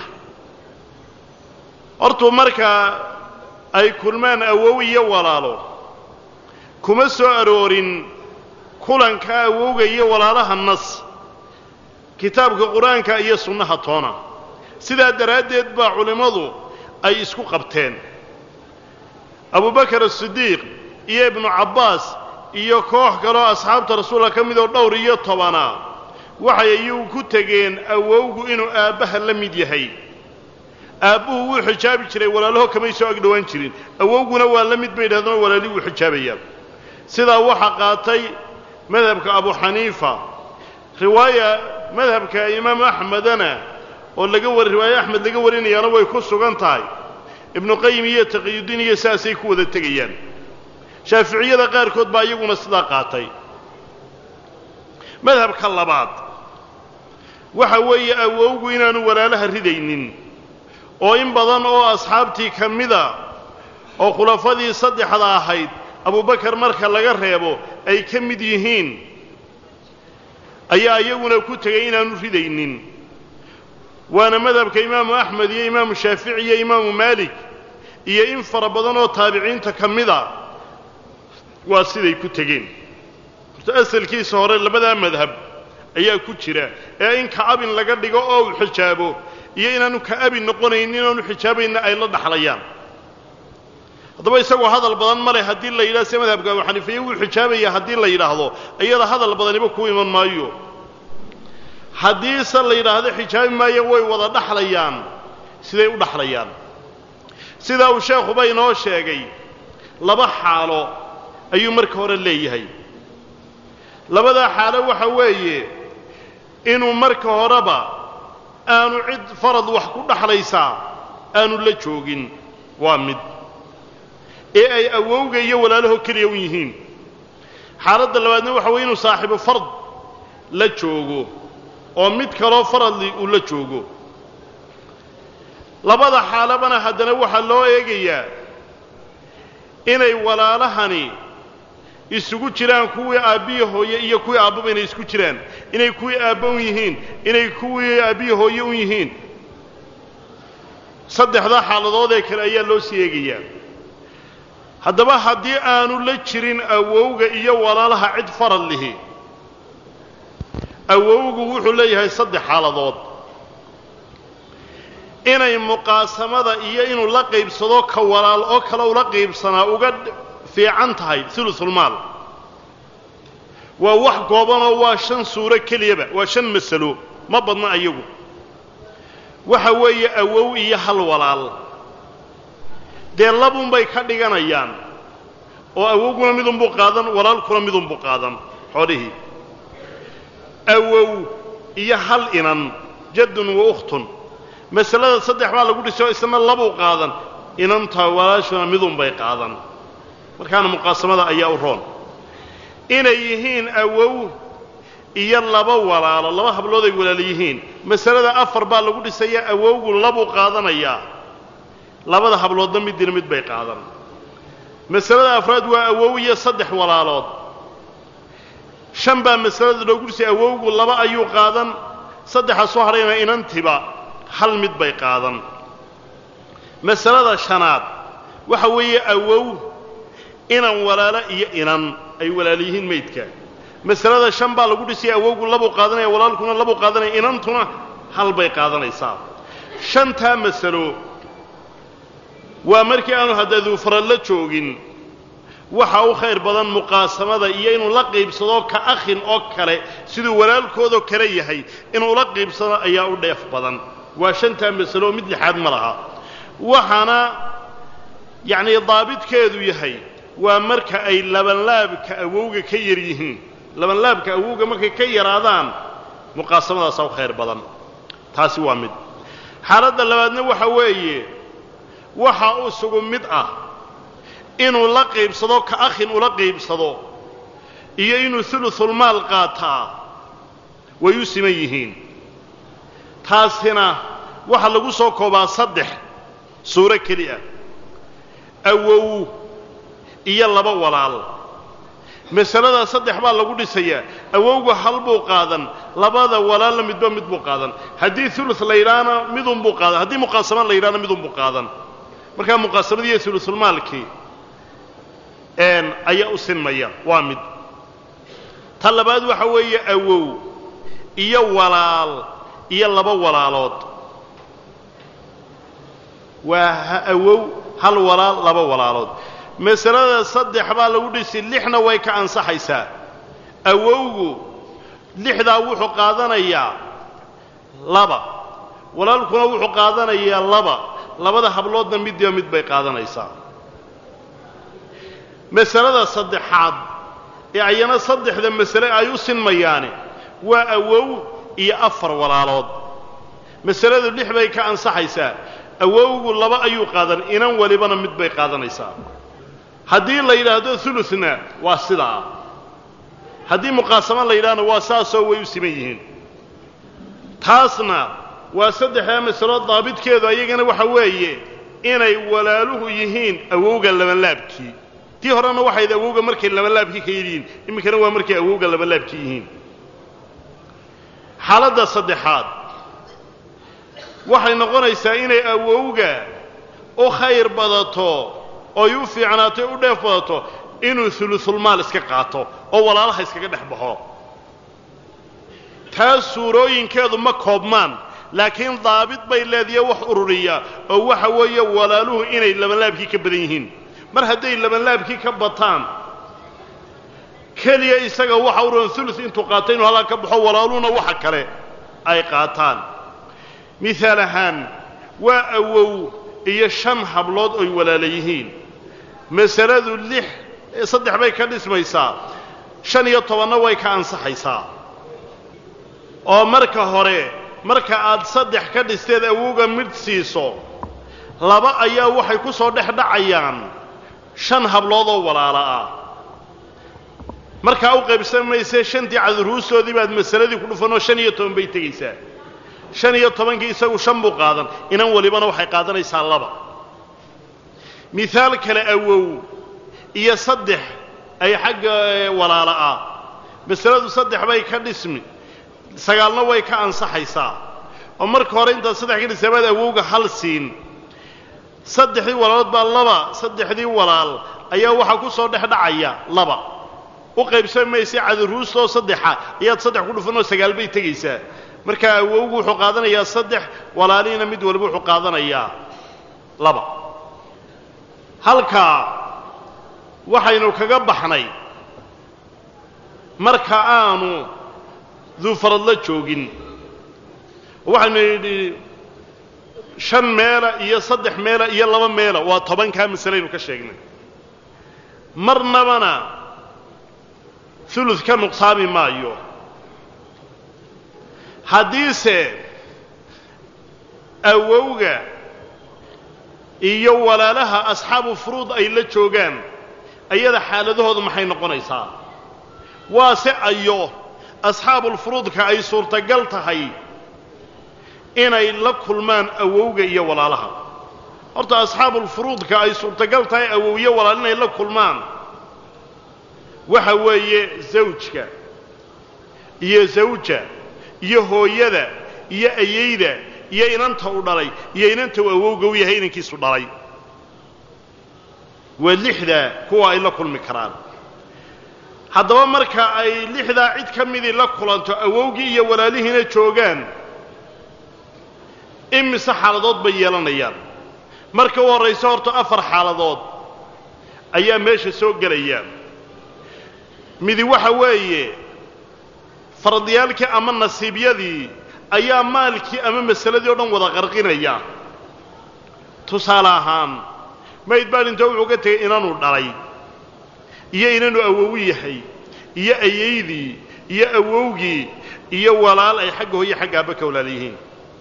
أرتو مركا أي كلمان أووي ولالو كمسو أرورين كلان كأووي ولالها النص كتابك القرآن كأي سنة طونا سيدا درادد با علماء أي اسكو قبتين أبو بكر الصديق إيه ابن عباس إيه كوح كلا أصحاب رسول الله كم يدور دورية طبعا وحي يوكو تجين أووغو إنو آبها لم يديهي أبوه حجابي شري ولا له كما يسوق دوان شرين أووغو نوال لم يدبيد هذا ولا ليه حجابي سيدا وحقاتي مذهبك أبو حنيفة رواية مذهبك إمام أحمد أنا ولا جور رواية أحمد لجوريني أنا ويكسو قنطاي ابن قيم يتقي الدين يساسي كود التقيان شافعية غير كود بايقون الصداقاتي مذهب كاللبات وحوي أووغو إنانو ولا لها الردينين وإن بضان أو أصحابتي كمدا أو خلافذي صدح لاحيد أبو بكر مركا لغرهيبو أي كمديهين أي أيقون كتغي إنانو ردينين وانا مذهب كإمام أحمد يا إمام الشافعي يا إمام مالك يا إنفر بدنو تابعين تكمدا واسيدي كتجين تأسل كيس هورين لبدا مذهب أيها كتشرا يا إن كأب لقد لقوا أو حجابه يا إن أنو كأب نقولين إن أنو حجابه إن أي لد حليان هذا يسوى هذا البدن مرة هدي الله إلى سما مذهب أبو حنيفة والحجابه يا هدي الله إلى هذا أيها هذا البدن يبقى من مايو حديث اللي هذا حجاب ما يوي وضع دحليان سيدا يو دحليان سيدا وشيخ بينه شيخي لبا حالو أيو مركور اللي هي لبدا حالو وحوي إنو مركور با آنو عد فرض وحكو دحليسا آنو لجوغين وامد أي أووغي ولا له كريويهين حالد اللبادنا وحوي إنو صاحب فرض لجوغو oo mid kale faradli uu la joogo labada xaalabana hadana waxa loo eegayaa inay walaalahani isugu jiraan kuwii aabiyo hooyo iyo kuwii aababa inay isku jiraan inay kuwii aabban yihiin inay kuwii aabiyo hooyo u yihiin saddexda xaaladood ee kale ayaa loo sii eegayaa haddaba haddii aanu la jirin awowga iyo walaalaha cid faradlihi awowgu wuxuu leeyahay saddex xaaladood inay muqaasamada iyo inuu la qaybsado ka walaal oo kale ula qaybsanaa uga fiican tahay thuluthul maal waa wax gooban oo waa shan suuro keliyaba waa shan masalo ma badna ayagu waxa weeye awow iyo hal walaal dee labun bay ka dhiganayaan oo awowguna midun buu qaadan walaalkuna midun buu qaadan xoolihii أوو إيا هل إنان جد وأخت مسألة صدح ما لقول سواء اسمه لبو قاضا إنان توالاشنا مذن بي قاضا وكان مقاسمة أي أورون إن يهين أوو إيا لبو ولا على الله حبلو ذي ولا ليهين مسألة أفر با لقول سيا أوو لبو قاضا إيا لبو ذا حبلو ذنب الدين مد بي قاضا مسألة أفراد وأوو يصدح ولا على شنبا مسألة لو سي أووغو لبا أيو قادن صدح صهرين إنانتبا حل مد بي قادن مسألة شناد وحوية أوو إنان ولا لا إيا إنان أي ولا ليهن ميتكا مسألة شنبا لو سي أووغو لبو قادن ولا لكنا لبو قادن إنانتنا حل بي قادن إصاب شنتا مسألة ومركي أنو هدادو فرالة شوغين waxa uu khayr badan muqaasamada iyo inuu la qaybsado ka akhin oo kale sidoo walaalkooda kale yahay inuu la qaybsado ayaa u dheef badan waa shanta mas'alo mid lixaad malaha waxana yaani daabitkeedu yahay waa marka ay laban laabka awowga ka yar yihiin laban laabka awowga markay ka yaraadaan muqaasamadaas oo khayr badan taasi waa mid xaaladda labaadna waxa weeye waxa uu sugu mid ah inuu la qaybsado ka akhin ula qaybsado iyo inuu thuluthul maal qaataa way u siman yihiin taasina waxa lagu soo koobaa saddex suuro kaliya awow iyo laba walaal masalada saddex baa lagu dhisayaa awowga hal buu qaadan labada walaal midba mid buu qaadan haddii thuluth la yiraahdo midun buu qaadan haddii muqaasama la yiraahdo midun buu qaadan marka muqaasamadii thuluthul maalki ayaa u sinmaya waa mid talabaad waxa weeye awow iyo walaal iyo laba walaalood waa awow hal walaal laba walaalood masalada saddex baa lagu dhisi lixna way ka ansaxaysaa awowgu lixda wuxuu qaadanayaa laba walaalkuna wuxuu qaadanayaa laba labada habloodna mid bay qaadanaysaa masalada saddexaad ee ayana saddexda mas'ale ay u sinmayaane waa awow iyo afar walaalood masaladu lix bay ka ansaxaysaa awowgu laba ayuu qaadan inan walibana mid bay qaadanaysaa haddii la yiraahdo thuluthna waa sidaa haddii muqaasama la yiraahdo waa saasoo way u siman yihiin taasna waa saddexda mas'alo daabidkeedu ayagana waxa weeye inay walaaluhu yihiin awowga labanlaabkii tii horena waxay awowga markay labanlaabkii ka yihiin iminkana waa markay awowga labanlaabkii yihiin xaaladda saddexaad waxay noqonaysaa inay awowga u khayr badato oo ay u fiicnaato u dheef badato inuu thuluthul maal iska qaato oo walaalaha iskaga dhex baxo taas suurooyinkeedu ma koobmaan laakiin daabid bay leedahay wax ururiya oo waxa weeye walaaluhu inay labanlaabkii ka badan yihiin mar hadday labanlaabkii ka bataan kaliya isaga waxa ururin thuluth intuu qaatay inuu halka ka baxo walaaluhuna waxa kale ay qaataan misaal ahaan waa awow iyo shan hablood oo walaalayihiin masaladu saddex bay ka dhismaysaa 15 way ka ansaxaysaa oo marka hore marka aad saddex ka dhisteed awowga mid siiso laba ayaa waxay ku soo dhex dhacayaan shan hablood oo walaala ah marka u qaybsamaysay shantii cadruusoodii baad masaladii ku dhufano 15 bay tagaysaa 15 isagu shan buu qaadan inan walibana waxay qaadanaysaa laba misaal kale awow iyo saddex ay xagga walaala ah masaladu saddex bay ka dhismi sagaalna way ka ansaxaysaa oo marka hore inta saddex ka dhisabad awowga hal siin saddexdii walaalood baa laba saddexdii walaal ayaa waxa ku soo dhex dhacaya laba u qaybsamaysay cadruusto saddexa ayaad saddex ku dhufano sagaal bay tagaysaa marka awowgu wuxuu qaadanayaa saddex walaaliina mid walba wuxuu qaadanayaa laba halka waxaynu kaga baxnay marka aanu ذو فرض لا joogin waxaanu yidhi shan meela iyo saddex meela iyo laba meela waa 10 ka misalaynu ka sheegnay marnabana thuluth ka nuqsaami maayo hadiise awowga iyo walaalaha asxaabu furuud ay la joogaan ayada xaaladahoodu maxay noqonaysaa waa si ayo أصحاب الفروض كأي صورة قلتها إن لا كل من أووجا يا ولا لها أرت أصحاب الفروض كأي صورة قلتها أوويا ولا لنا لا كل من وحوي زوجك يا زوجة يا هو يدا يا أيدا يا إن أنت وداري يا إن أنت أووجا ويا هين كيس وداري واللحدة هو إلا كل مكران haddaba marka ay lixda cid kamidii la kulanto awowgii iyo walaalihiina joogaan imisa xaaladood bay yeelanayaan marka uu horeyso horto afar xaaladood ayaa meesha soo galaya midi waxa weeye fardiyalkii ama nasiibiyadii ayaa maalkii ama masaladii oo dhan wada qarqinaya tusaale ahaan mayd baan inta wuxuu ka tagay inaanu dhalay iyo inaanu awow yahay iyo ayeydii iyo awowgii iyo walaal ay xagga hooyo xagga aabba ka walaalihiin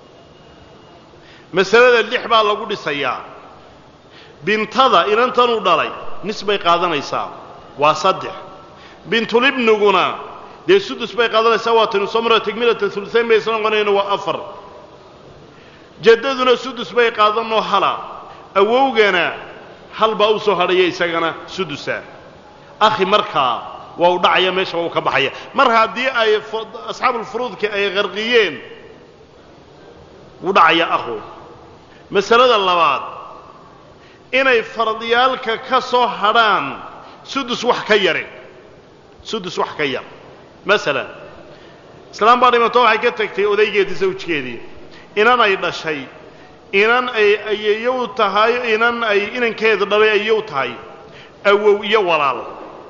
masalada lix baa lagu dhisayaa bintada inantan u dhalay nisbay qaadanaysaa waa saddex bintul ibniguna dee sudus bay qaadanaysaa waa tan samra takmilata thuluthayn bay isla noqonayna waa afar jaddaduna sudus bay qaadanoo hala awowgana hal baa u soo hadhaya isagana sudusa akhi markaa waa u dhacaya meesha uu ka baxaya mar haddii ay asxaabul furuudka ay qarqiyeen u dhacaya akhu masalada labaad inay fardiyaalka ka soo hadhaan sudus wax ka yar masalan islaam baa dhimato waxay ka tagtay odaygeedii zawjkeedii inan ay dhashay inan ay ayeeyow tahay inan ay inankeeda dhalay ayeeyow tahay awow iyo walaal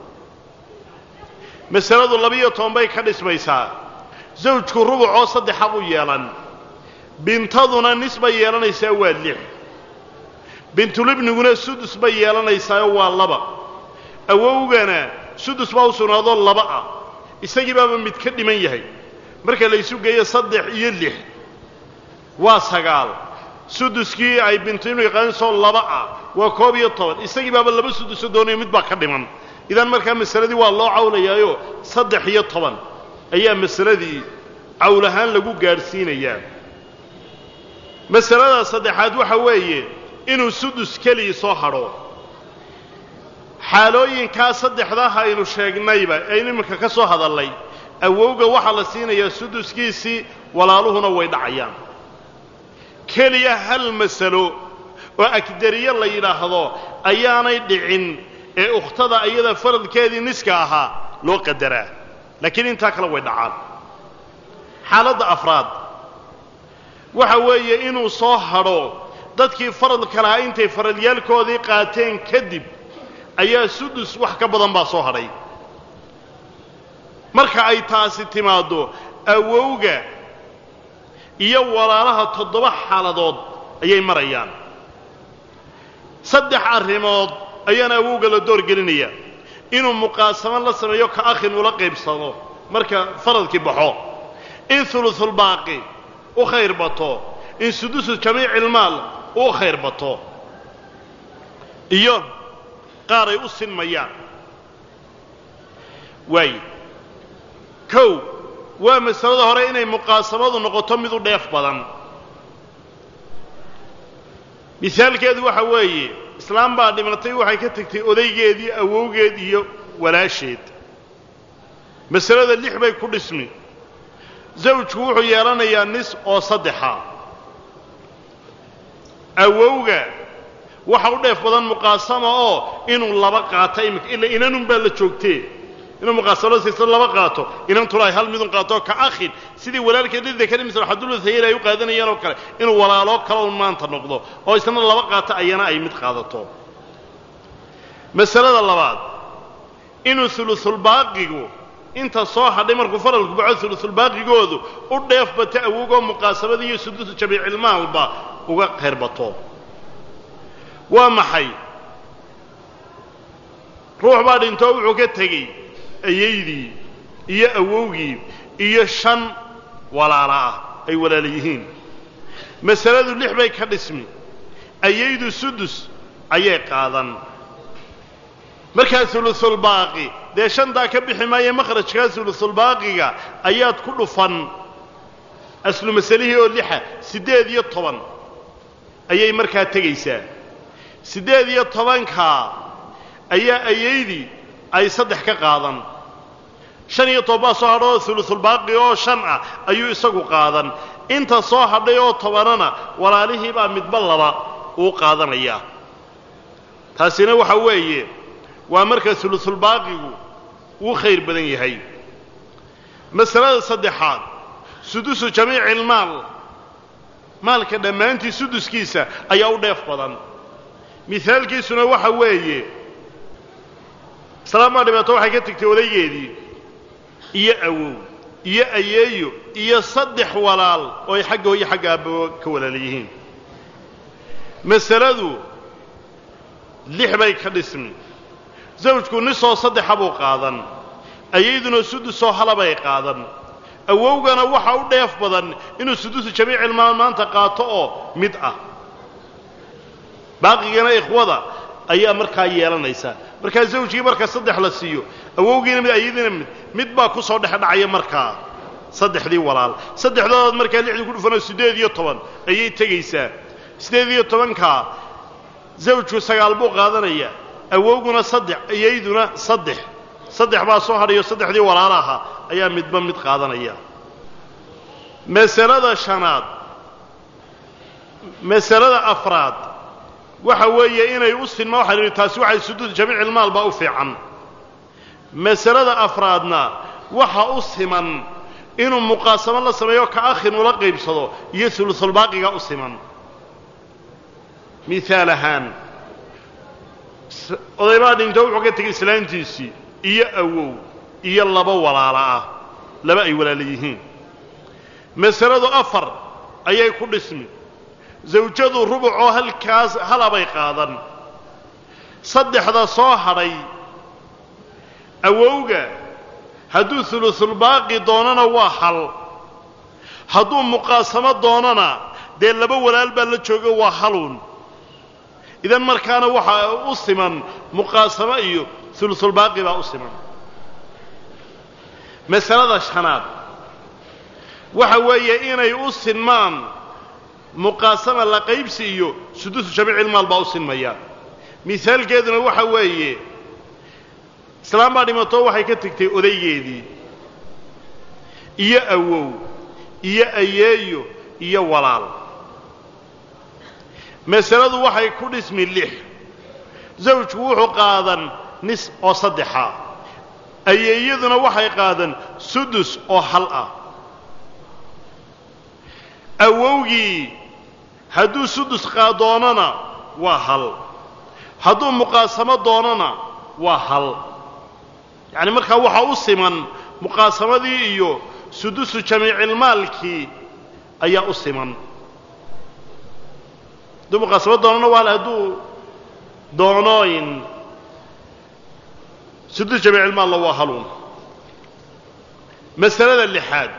masaladu 12 bay ka dhismaysaa zawjku rubucoo 3 xaq u yeelan bintaduna nisba yeelanaysaa waa 6 bintulibniguna sudus bay yeelanaysaa waa 2 awowgana sudus baa u sugnaado 2 ah isagii baaba mid ka dhiman yahay marka la isu geeyo 3 iyo 6 waa 9 suduskii ay bintulibniga qaanso 2 ah waa 12 isagii baaba 2 sudus doonay mid baa ka dhiman idan marka masaladii waa loo cawlayaayo 3 iyo 10 ayaa masaladii cawlahaan lagu gaarsiinayaa masalada saddexaad waxa weeye inuu sudus kaliya soo haro xaalooyinka saddexda aynu sheegnayba ay nimanka ka soo hadalay awowga waxa la siinayaa suduskiisii walaaluhuna way dhacayaan kaliya hal masalo oo akdariye la yiraahdo ayaanay dhicin ee ukhtada ayada faradkeedii niska ahaa loo qadaraa laakiin inta kale way dhacaan xaaladda afraad waxa weeye inuu soo haro dadkii faradka lahaa intay faradyaalkoodii qaateen kadib ayaa sudus wax ka badan baa soo haray marka ay taasi timaado awowga iyo walaalaha 7 xaaladood ayay marayaan 3 arrimood ayaan awowga la door gelinaya inuu muqaasamo la sameeyo ka akhin ula qaybsado marka faradkii baxo in thuluthul baaqi u khayr bato in sudusu jamiicil maal u khayr bato iyo qaaray u sinmayaan way kow waa masalada hore inay muqaasamadu noqoto mid u dheef badan misaalkeedu waxa weeye islaam baa dhimatay waxay ka tagtay odaygeedii awowgeed iyo walaasheed masalada 6 bay ku dhismi zawjku wuxuu yeelanayaa nis oo 3 awowga waxa u dheef badan muqaasama oo inuu 2 qaato ilaa inanun baa la joogtay inuu muqaasalo siisa 2 qaato inan tulay hal midun qaato ka akhin sidii walaalkeedii ka misal xadul thayr ay u qaadanayaan oo kale inuu walaalo kale oo maanta noqdo oo isna 2 qaato ayana ay mid qaadato masalada labaad inuu thuluthul baaqigu inta soo hadhay markuu faralku baco thuluthul baaqigoodu u dheef bata awowga muqaasamada iyo sudus jamiicil maalba uga khayr bato waa maxay ruux baa dhinto wuxuu ka tagay ayeydii iyo awowgii iyo 5 walaala ah ay walaaliyihiin masaladu 6 bay ka dhismi ayeydu sudus ayay qaadan marka thuluthul baaqi de 5 ka bixi maayo makhrajka thuluthul baaqiga ayaad ku dhufan aslu masalihi oo 8 iyo 10 ayay markaa tagaysaa 8 iyo 10 ka ayaa ayeydii ay 3 ka qaadan 5 iyo 10 soo hadho thuluthul baaqi oo 5 ah ayuu isagu qaadan inta soo hadhay oo 10na walaalihii baa midba 2 uu qaadanaya taasina waxa weeye waa marka thuluthul baaqigu uu khayr badan yahay masalada saddexaad sudusu jamiicil maal maalka dhamaantii suduskiisa ayaa u dheef badan misaalkiisuna waxa weeye salaama dhibato waxay ka tagtay odaygeedii iyo awow iyo ayeeyo iyo 3 walaal oo ay xagga iyo xagga aabbo ka walaaliyihiin masaladu 6 bay ka dhismi zawjku nisoo 3 buu qaadan ayeyduna sudusoo halabay qaadan awowgana waxa u dheef badan inuu sudusu jamiicil maal maanta qaato oo mid ah baaqigana ikhwada ayaa markaa yeelanaysa marka zawjigi marka 3 la siiyo awowgiina mid ayadina mid baa ku soo dhexdhacaya markaa 3dii walaal 3dood markaa 6 ku dhufano 8 iyo 10 ayay tagaysaa 8 iyo 10 ka zawjku 9 buu qaadanaya awowguna 3 ayeyduna 3 saddex baa soo hadhayo saddexdii walaalaha ayaa midba mid qaadanaya masalada shanaad masalada afraad waxa weeye inay u sinma waxa la taasi waxay suduud jamiic ilmaal baa u fiican masalada afraadna waxa u siman inuu muqaasamo la sameeyo ka akhin ula qaybsado iyo thuluthul baaqiga u siman misaal ahaan odaybaa dhinto wuxuu ka tegay islaantiisii iyo awow iyo laba walaala ah laba ay walaala yihiin masaladu afar ayay ku dhismi zawjadu rubuc oo halkaas halabay qaadan saddexda soo hadhay awowga hadduu thuluthul baaqi doonana waa hal hadduu muqaasamo doonana dee laba walaal baa la jooga waa haluun idan markaana waxaa u siman muqaasamo iyo thuluthul baaqi baa u siman masalada shanaad waxa weeye inay u sinmaan muqaasama la qaybsi iyo suduusu jamiic ilmaal baa u sinmaya misaalkeeduna waxa weeye islaam baa dhimato waxay ka tagtay odaygeedii iyo awow iyo ayeeyo iyo walaal masaladu waxay ku dhismi lix zawjku wuxuu qaadan nis oo saddexa ayeeyaduna waxay qaadan sudus oo hal ah awowgii hadduu sudus doonana waa hal hadduu muqaasamo doonana waa hal yacni markaa waxaa u siman muqaasamadii iyo sudusu jamiicilmaalkii ayaa u siman hadduu muqaasamo doonana waa hal hadduu doonooyin sudus jamiicilmaalna waa haluun masalada lixaad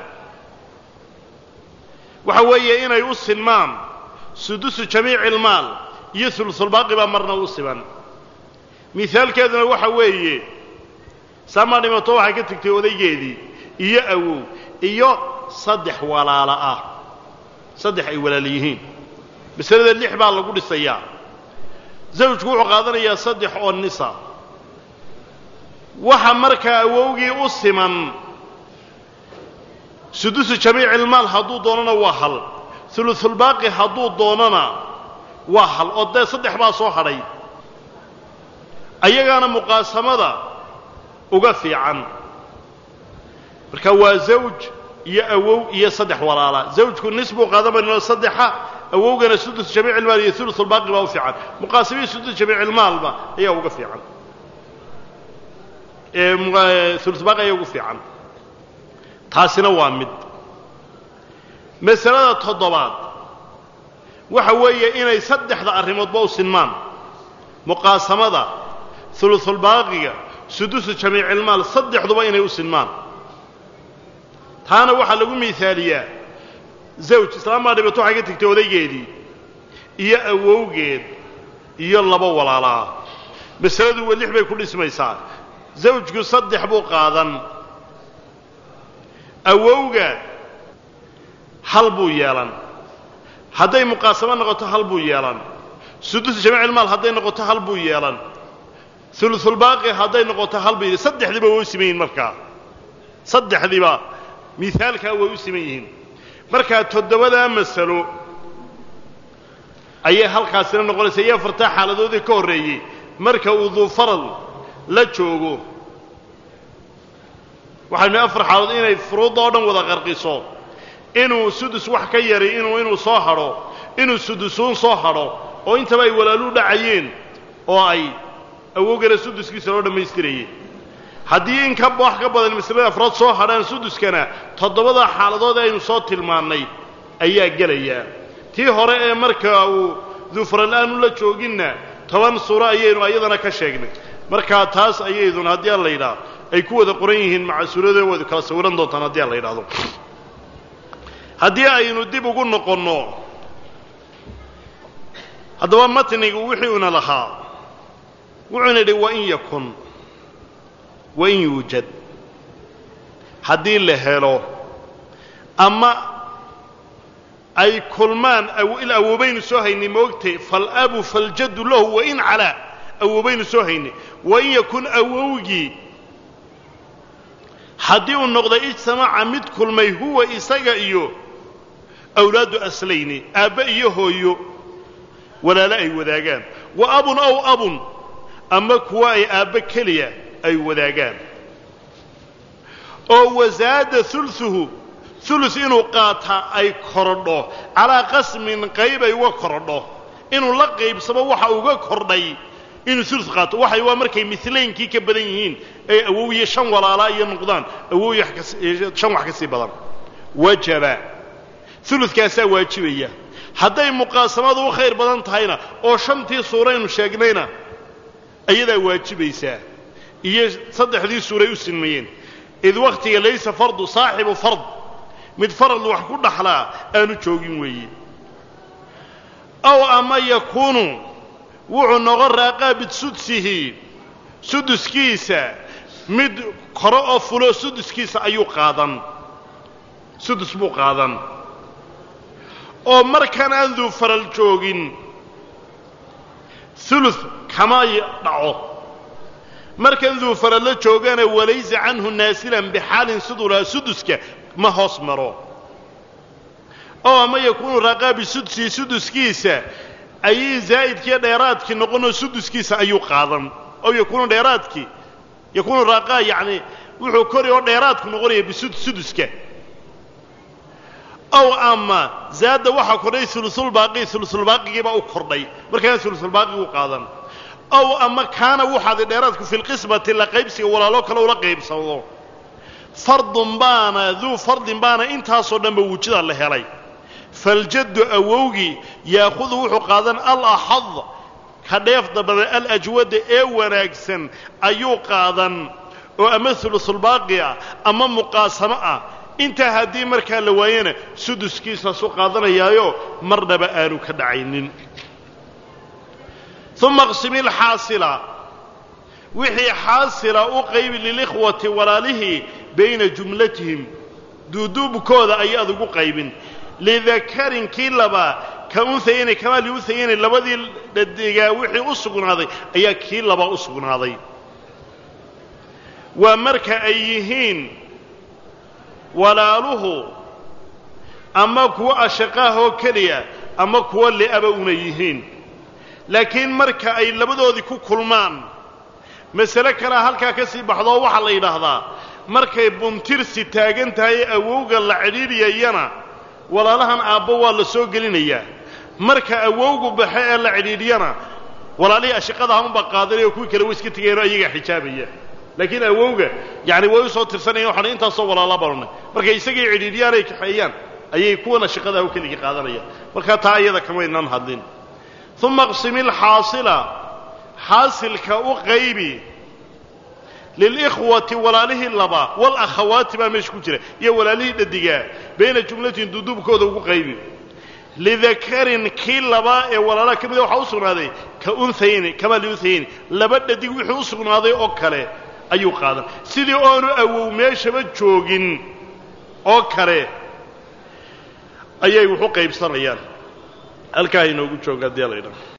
waxa weeye inay u sinmaan sudusu jamiic ilmaal iyo thuluthul baaqi baa marna u siman misaalkeeduna waxa weeye saamaa dhimato waxay ka tagtay odaygeedii iyo awow iyo saddex walaala ah saddex ay walaala yihiin masalada lix baa lagu dhisayaa zawjku wuxuu qaadanayaa saddex oo nisa waxa markaa awowgii u siman sudusu jamiic ilmaal hadduu doonana waa hal thuluthul baaqi hadduu doonana waa hal oo dee saddex baa soo hadhay ayagaana muqaasamada uga fiican marka waa zawj iyo awow iyo saddex walaala zawjku nis buu qaadanayno saddexa awowgana sudus jamiic ilmaal iyo thuluthul baaqi baa u fiican muqaasamada sudus jamiic ilmaalba ayaa uga fiican thuluthul baaqi ayaa ugu fiican taasina waa mid masalada toddobaad waxa weeye inay saddexda arrimoodba u sinmaan muqaasamada thuluthul baaqiga sudusu jamiic ilmaal saddexduba inay u sinmaan taana waxaa lagu miisaaliyaa zawj islaam baa dhibato waxay ka tagtay odaygeedii iyo awowgeed iyo laba walaalaa masaladu waa lix bay ku dhismaysaa zawjku saddex buu qaadan awowga hal buu yeelan hadday muqaasamo noqoto hal buu yeelan sudus jamiic ilmaal hadday noqoto hal buu yeelan thuluthul baaqi hadday noqoto hal buu yeelan saddexdiiba way u siman yihiin markaa saddexdiiba misaalkaa way u siman yihiin markaa toddobadaa masalo ayay halkaasina noqonaysa iyo afartaa xaaladoodii ka horreeyey marka uu duu farad la joogo waxaynu afar xaaladood inay furuudda oo dhan wada qarqiso inuu sudus wax ka yaray inuu soo hadho inuu sudusuun soo hadho oo intaba ay walaalu dhacayeen oo ay awowgana suduskiisa loo dhammaystirayeen haddii in ka wax ka badan masalada afraad soo hadhaan suduskana toddobada xaaladood aynu soo tilmaannay ayaa gelayaa tii hore ee marka uu duufral'aanu la jooginna 10 suuro ayaynu ayadana ka sheegnay markaa taas ayayduna haddii aan la yidhaah ay ku wada qoran yihiin maca suuradooda wada kala sawiran doontaan haddii aan la yidhaahdo haddii aynu dib ugu noqonno haddaba matnigu wixii una lahaa wuxuuna yidhi wain yakun wain yuujad haddii la helo ama ay kulmaan il awoobaynu soo haynay moogtay falabu faljaddu lahu wain calaa awoobaynu soo haynay wain yakun awowgii haddii uu noqdo ijtamaca mid kulmay huwa isaga iyo awlaadu aslayni aabba iyo hooyo walaalo ay wadaagaan wa abun aw abun ama kuwa ay aabba keliya ay wadaagaan oo wasaada uluhu ulus inuu qaataa ay korodho calaa qasmin qayb ay uga korodho inuu la qaybsamo waxa uga kordhay inuu ulus qaato waxay waa markay milaynkii ka badan yihiin ay awowiye 5 walaalaa iyo noqdaan awowiye 5 wax ka sii badan wajaba uluskaasaa waajibaya hadday muqaasamadu u khayr badan tahayna oo 5tii suuraynu sheegnayna ayadaa waajibaysaa iyo 3dii suuray u sinmayeen id waqtiga laysa fardu saaxibu fard mid farad wax ku dhaxlaa aanu joogin weeye aw ama yakuunu wuxuu noqon raaqaa bisudsihi suduskiisa mid koro oo fulo suduskiisa ayuu qaadan sudus buu qaadan oo markaan aan duu faral joogin ثلث كما يدعو مركن ذو فرلا جوغانا وليس عنه ناسلا بحال صدر سدسك ما هوس مرو او ما يكون رقاب سدسي سدسكيسا اي زائد كي ديراتك نقولوا سدسكيسا ايو قادم او يكون ديراتك يكون رقا يعني وحو كوري او ديراتك نقولوا بسدسك أو أما زاد وحا كوري ثلث الباقي با كورداي marka ثلث الباقي uu qaadan أو أما كان وحا دheeraadku في القسمة la qaybsi wala loo kala qaybsado فرض بانا ذو فرض بانا intaas oo dhanba wujida la helay فالجد أووغي ياخذ وحو qaadan الأحظ كديف dabada الأجود ee wanaagsan ayuu qaadan oo ama ثلث الباقي ama muqaasama ah inta hadii marka la waayana suduskiisa soo qaadanayaayo marnaba aanu ka dhacaynin thumma qsimil hasila wixii hasila u qayb lil ikhwati walaalihi bayna jumlatihim duudubkooda ay adigu qaybin lidhakarin kilaba kaunthayni kama liuthayni labadii dhadiga wixii u sugnaaday ayaa kilaba u sugnaaday wa marka ay yihiin walaaluhu ama kuwa ashaqaho kaliya ama kuwa liaba una yihiin laakiin marka ay labadoodii ku kulmaan mas'ala kala halka ka sii baxdo waxa la yiraahdaa markay buntirsi taagan tahay awowga la xiriiriyayna walaalahan aabbo waa la soo gelinayaa marka awowgu baxe ee la xiriiriyana walaalii ashaqada hamba qaadanayo kuwa kale wiska tigayro ayaga xijaabaya لكن أوجه يعني ويصو ترسني وحنا أنت صور الله برنا مركي يسقي عديديان يكحيان أي يكون الشقة أو كل قادرية مركي تعيذا كمان ننهضين ثم اقسم الحاصلة حاصل كأغيبي للإخوة ولاله اللبا والأخوات ما مش كتير يا ولاله الدجاج بين جملة دودوب كذا وغيبي لذكر كل لبا ولاله كم ذو حوصل هذا كأنثيين كما الأنثيين لبد دي حوصل هذا أكله ayuu qaadan sidii oonu awow meeshaba joogin oo kale ayay wuxuu qaybsanayaan halka ay noogu jooga deelayna